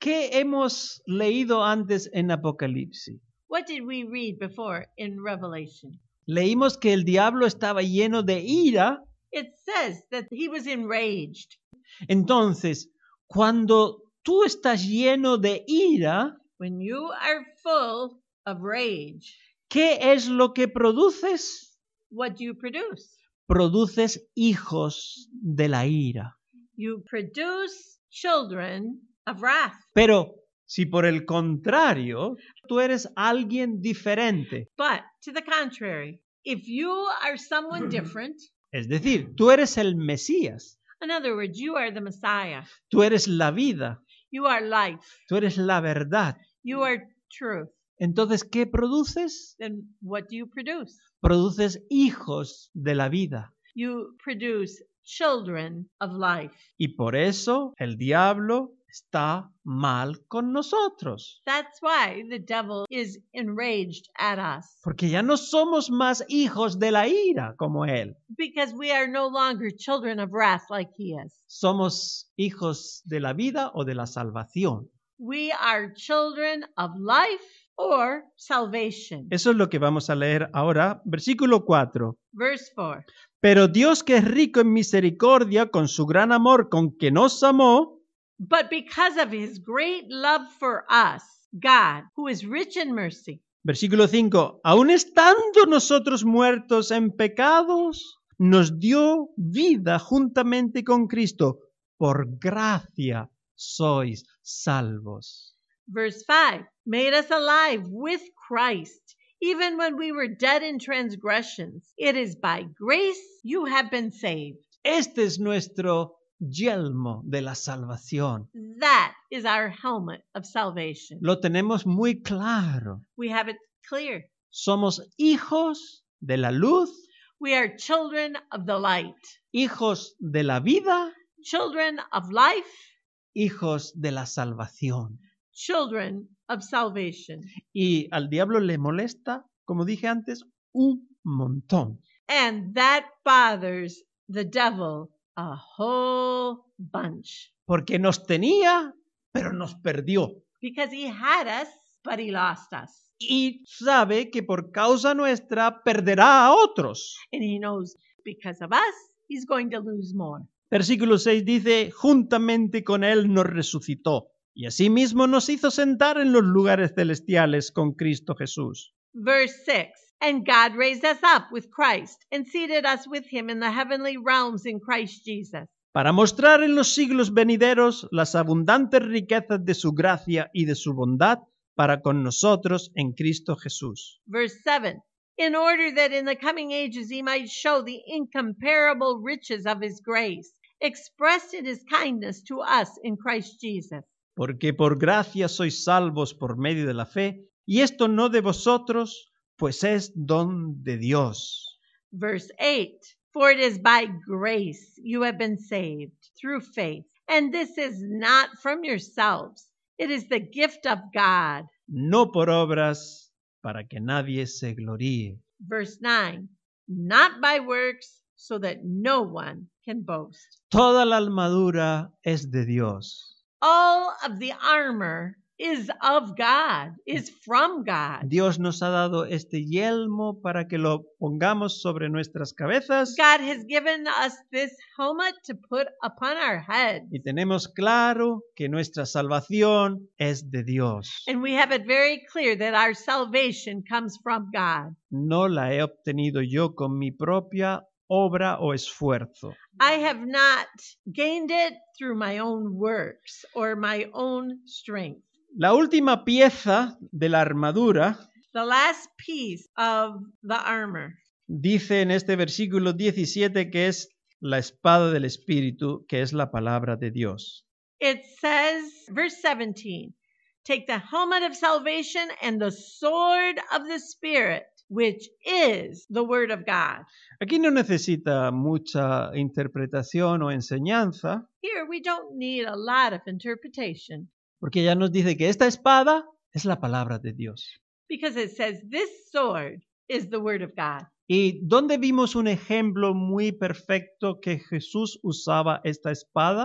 ¿Qué hemos leído antes en Apocalipsis? What did we read before in Revelation? Leímos que el diablo estaba lleno de ira. It says that he was enraged. Entonces, cuando tú estás lleno de ira, When you are full of rage, ¿qué es lo que produces? what do you produce? Produces hijos de la ira. You produce children of wrath. Pero si por el contrario, tú eres alguien diferente, But to the contrary, if you are someone different, es decir, tú eres el Mesías, in other words, you are the Messiah, tú eres la vida, you are life, tú eres la verdad. you are truth, Entonces, ¿qué produces? then what do you produce? Produces hijos de la vida. You produce children of life. Y por eso el diablo está mal con nosotros. That's why the devil is enraged at us, Porque ya no somos más hijos de la ira como él. because we are no longer children of wrath like he is. Somos hijos de la vida o de la salvación. We are children of life or salvation. Eso es lo que vamos a leer ahora. Versículo cuatro. Verse four. Pero Dios, que es rico en misericordia, con su gran amor con que nos amó, But because of his great love for us, God, who is rich in mercy, versículo cinco, aun estando nosotros muertos en pecados, nos dio vida juntamente con Cristo. Por gracia sois salvos. verse five, made us alive with Christ, even when we were dead in transgressions. It is by grace you have been saved. Este es nuestro yelmo de la salvación. That is our helmet of salvation. Lo tenemos muy claro. We have it clear. Somos hijos de la luz, We are children of the light, hijos de la vida, children of life, hijos de la salvación. children of salvation. Y al diablo le molesta, como dije antes, un montón. And that bothers the devil a whole bunch, Porque nos tenía, pero nos perdió. because he had us, but he lost us. Y sabe que por causa nuestra perderá a otros. And he knows because of us, he's going to lose more. Versículo seis dice, juntamente con él nos resucitó, y asimismo nos hizo sentar en los lugares celestiales con Cristo Jesús. Verse six, and God raised us up with Christ and seated us with him in the heavenly realms in Christ Jesus, Para mostrar en los siglos venideros las abundantes riquezas de su gracia y de su bondad para con nosotros en Cristo Jesús. verse seven, in order that in the coming ages he might show the incomparable riches of his grace, expressed in his kindness to us in Christ Jesus. Porque por gracia sois salvos por medio de la fe, y esto no de vosotros, pues es don de Dios. Verse eight, for it is by grace you have been saved through faith, and this is not from yourselves. It is the gift of God. No por obras, para que nadie se gloríe. Verse nine, not by works, so that no one can boast. Toda la armadura es de Dios. All of the armor is of God, is from God. Dios nos ha dado este yelmo para que lo pongamos sobre nuestras cabezas God has given us this helmet to put upon our heads. y tenemos claro que nuestra salvación es de Dios. And we have it very clear that our salvation comes from God. No la he obtenido yo con mi propia obra o esfuerzo. I have not gained it through my own works or my own strength. La última pieza de la armadura The last piece of the armor dice en este versículo diecisiete que es la espada del Espíritu, que es la palabra de Dios. It says, verse seventeen, take the helmet of salvation and the sword of the Spirit, which is the word of God. Aquí no necesita mucha interpretación o enseñanza, Here we don't need a lot of interpretation, porque ya nos dice que esta espada es la palabra de Dios. because it says this sword is the word of God. ¿Y dónde vimos un ejemplo muy perfecto que Jesús usaba esta espada?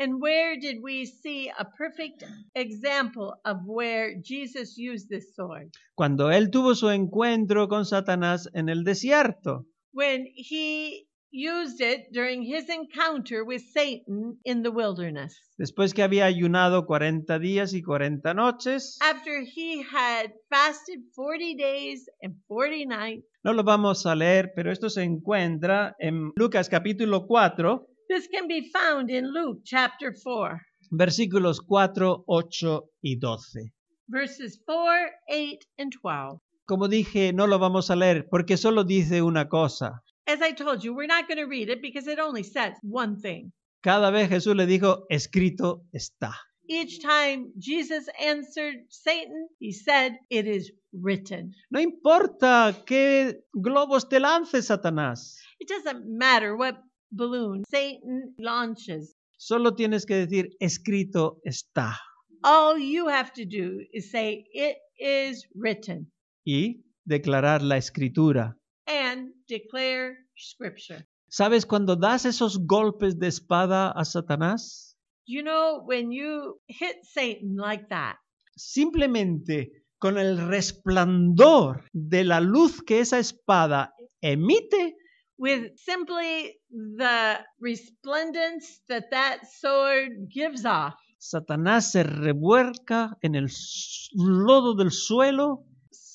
And where did we see a perfect example of where Jesus used this sword? Cuando él tuvo su encuentro con Satanás en el desierto. When he used it during his encounter with Satan in the wilderness. Después que había ayunado cuarenta días y cuarenta noches. After he had fasted forty days and forty nights. No lo vamos a leer, pero esto se encuentra en Lucas capítulo cuatro. This can be found in Luke chapter four. Versículos cuatro, ocho y doce. Verses four, eight, and twelve. Como dije, no lo vamos a leer porque solo dice una cosa. As I told you, we're not going to read it because it only says one thing. Cada vez Jesús le dijo, escrito está. Each time Jesus answered Satan, he said, it is written. No importa qué globos te lance Satanás. It doesn't matter what balloon Satan launches. Solo tienes que decir, escrito está. All you have to do is say, it is written. Y declarar la escritura. And declare scripture. ¿Sabes cuando das esos golpes de espada a Satanás? You know, when you hit Satan like that. Simplemente con el resplandor de la luz que esa espada emite. With simply the resplendence that that sword gives off. Satanás se revuelca en el lodo del suelo.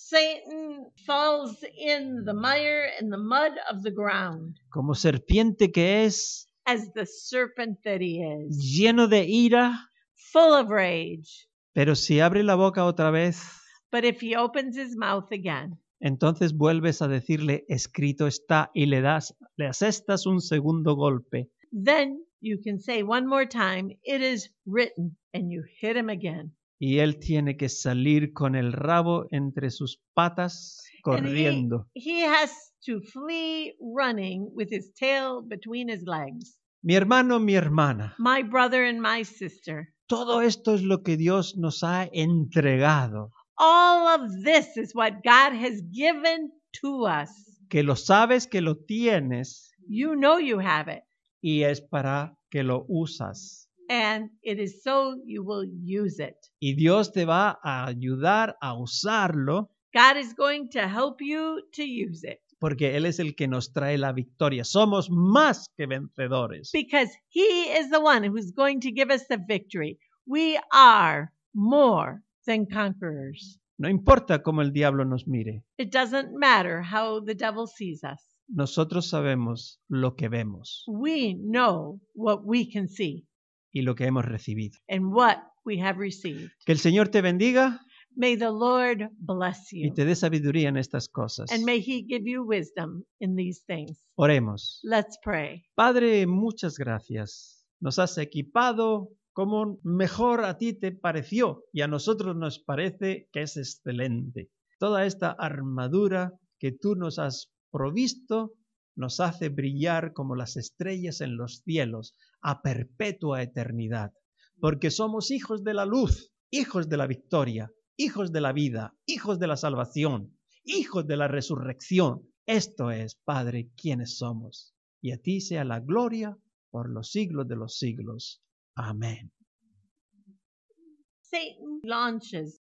Satan falls in the mire and the mud of the ground. Como serpiente que es. As the serpent that he is. Lleno de ira. Full of rage. Pero si abre la boca otra vez. But if he opens his mouth again. Entonces vuelves a decirle, escrito está, y le das, le asestas un segundo golpe. Then you can say one more time, it is written, and you hit him again. Y él tiene que salir con el rabo entre sus patas, corriendo. He, he has to flee running with his tail between his legs. Mi hermano, mi hermana. My brother and my sister. Todo esto es lo que Dios nos ha entregado. All of this is what God has given to us. Que lo sabes, que lo tienes. You know you have it. Y es para que lo usas. And it is so you will use it. Y Dios te va a ayudar a usarlo. God is going to help you to use it. Porque Él es el que nos trae la victoria. Somos más que vencedores. Because He is the one who's going to give us the victory. We are more than conquerors. No importa cómo el diablo nos mire. It doesn't matter how the devil sees us. Nosotros sabemos lo que vemos. We know what we can see. Y lo que hemos recibido. And what we have received. Que el Señor te bendiga. May the Lord bless you. Y te dé sabiduría en estas cosas. And may He give you wisdom in these things. Oremos. Let's pray. Padre, muchas gracias. Nos has equipado como mejor a ti te pareció y a nosotros nos parece que es excelente. Toda esta armadura que tú nos has provisto nos hace brillar como las estrellas en los cielos a perpetua eternidad, porque somos hijos de la luz, hijos de la victoria, hijos de la vida, hijos de la salvación, hijos de la resurrección. Esto es, Padre, quienes somos. Y a ti sea la gloria por los siglos de los siglos. Amén. Satan launches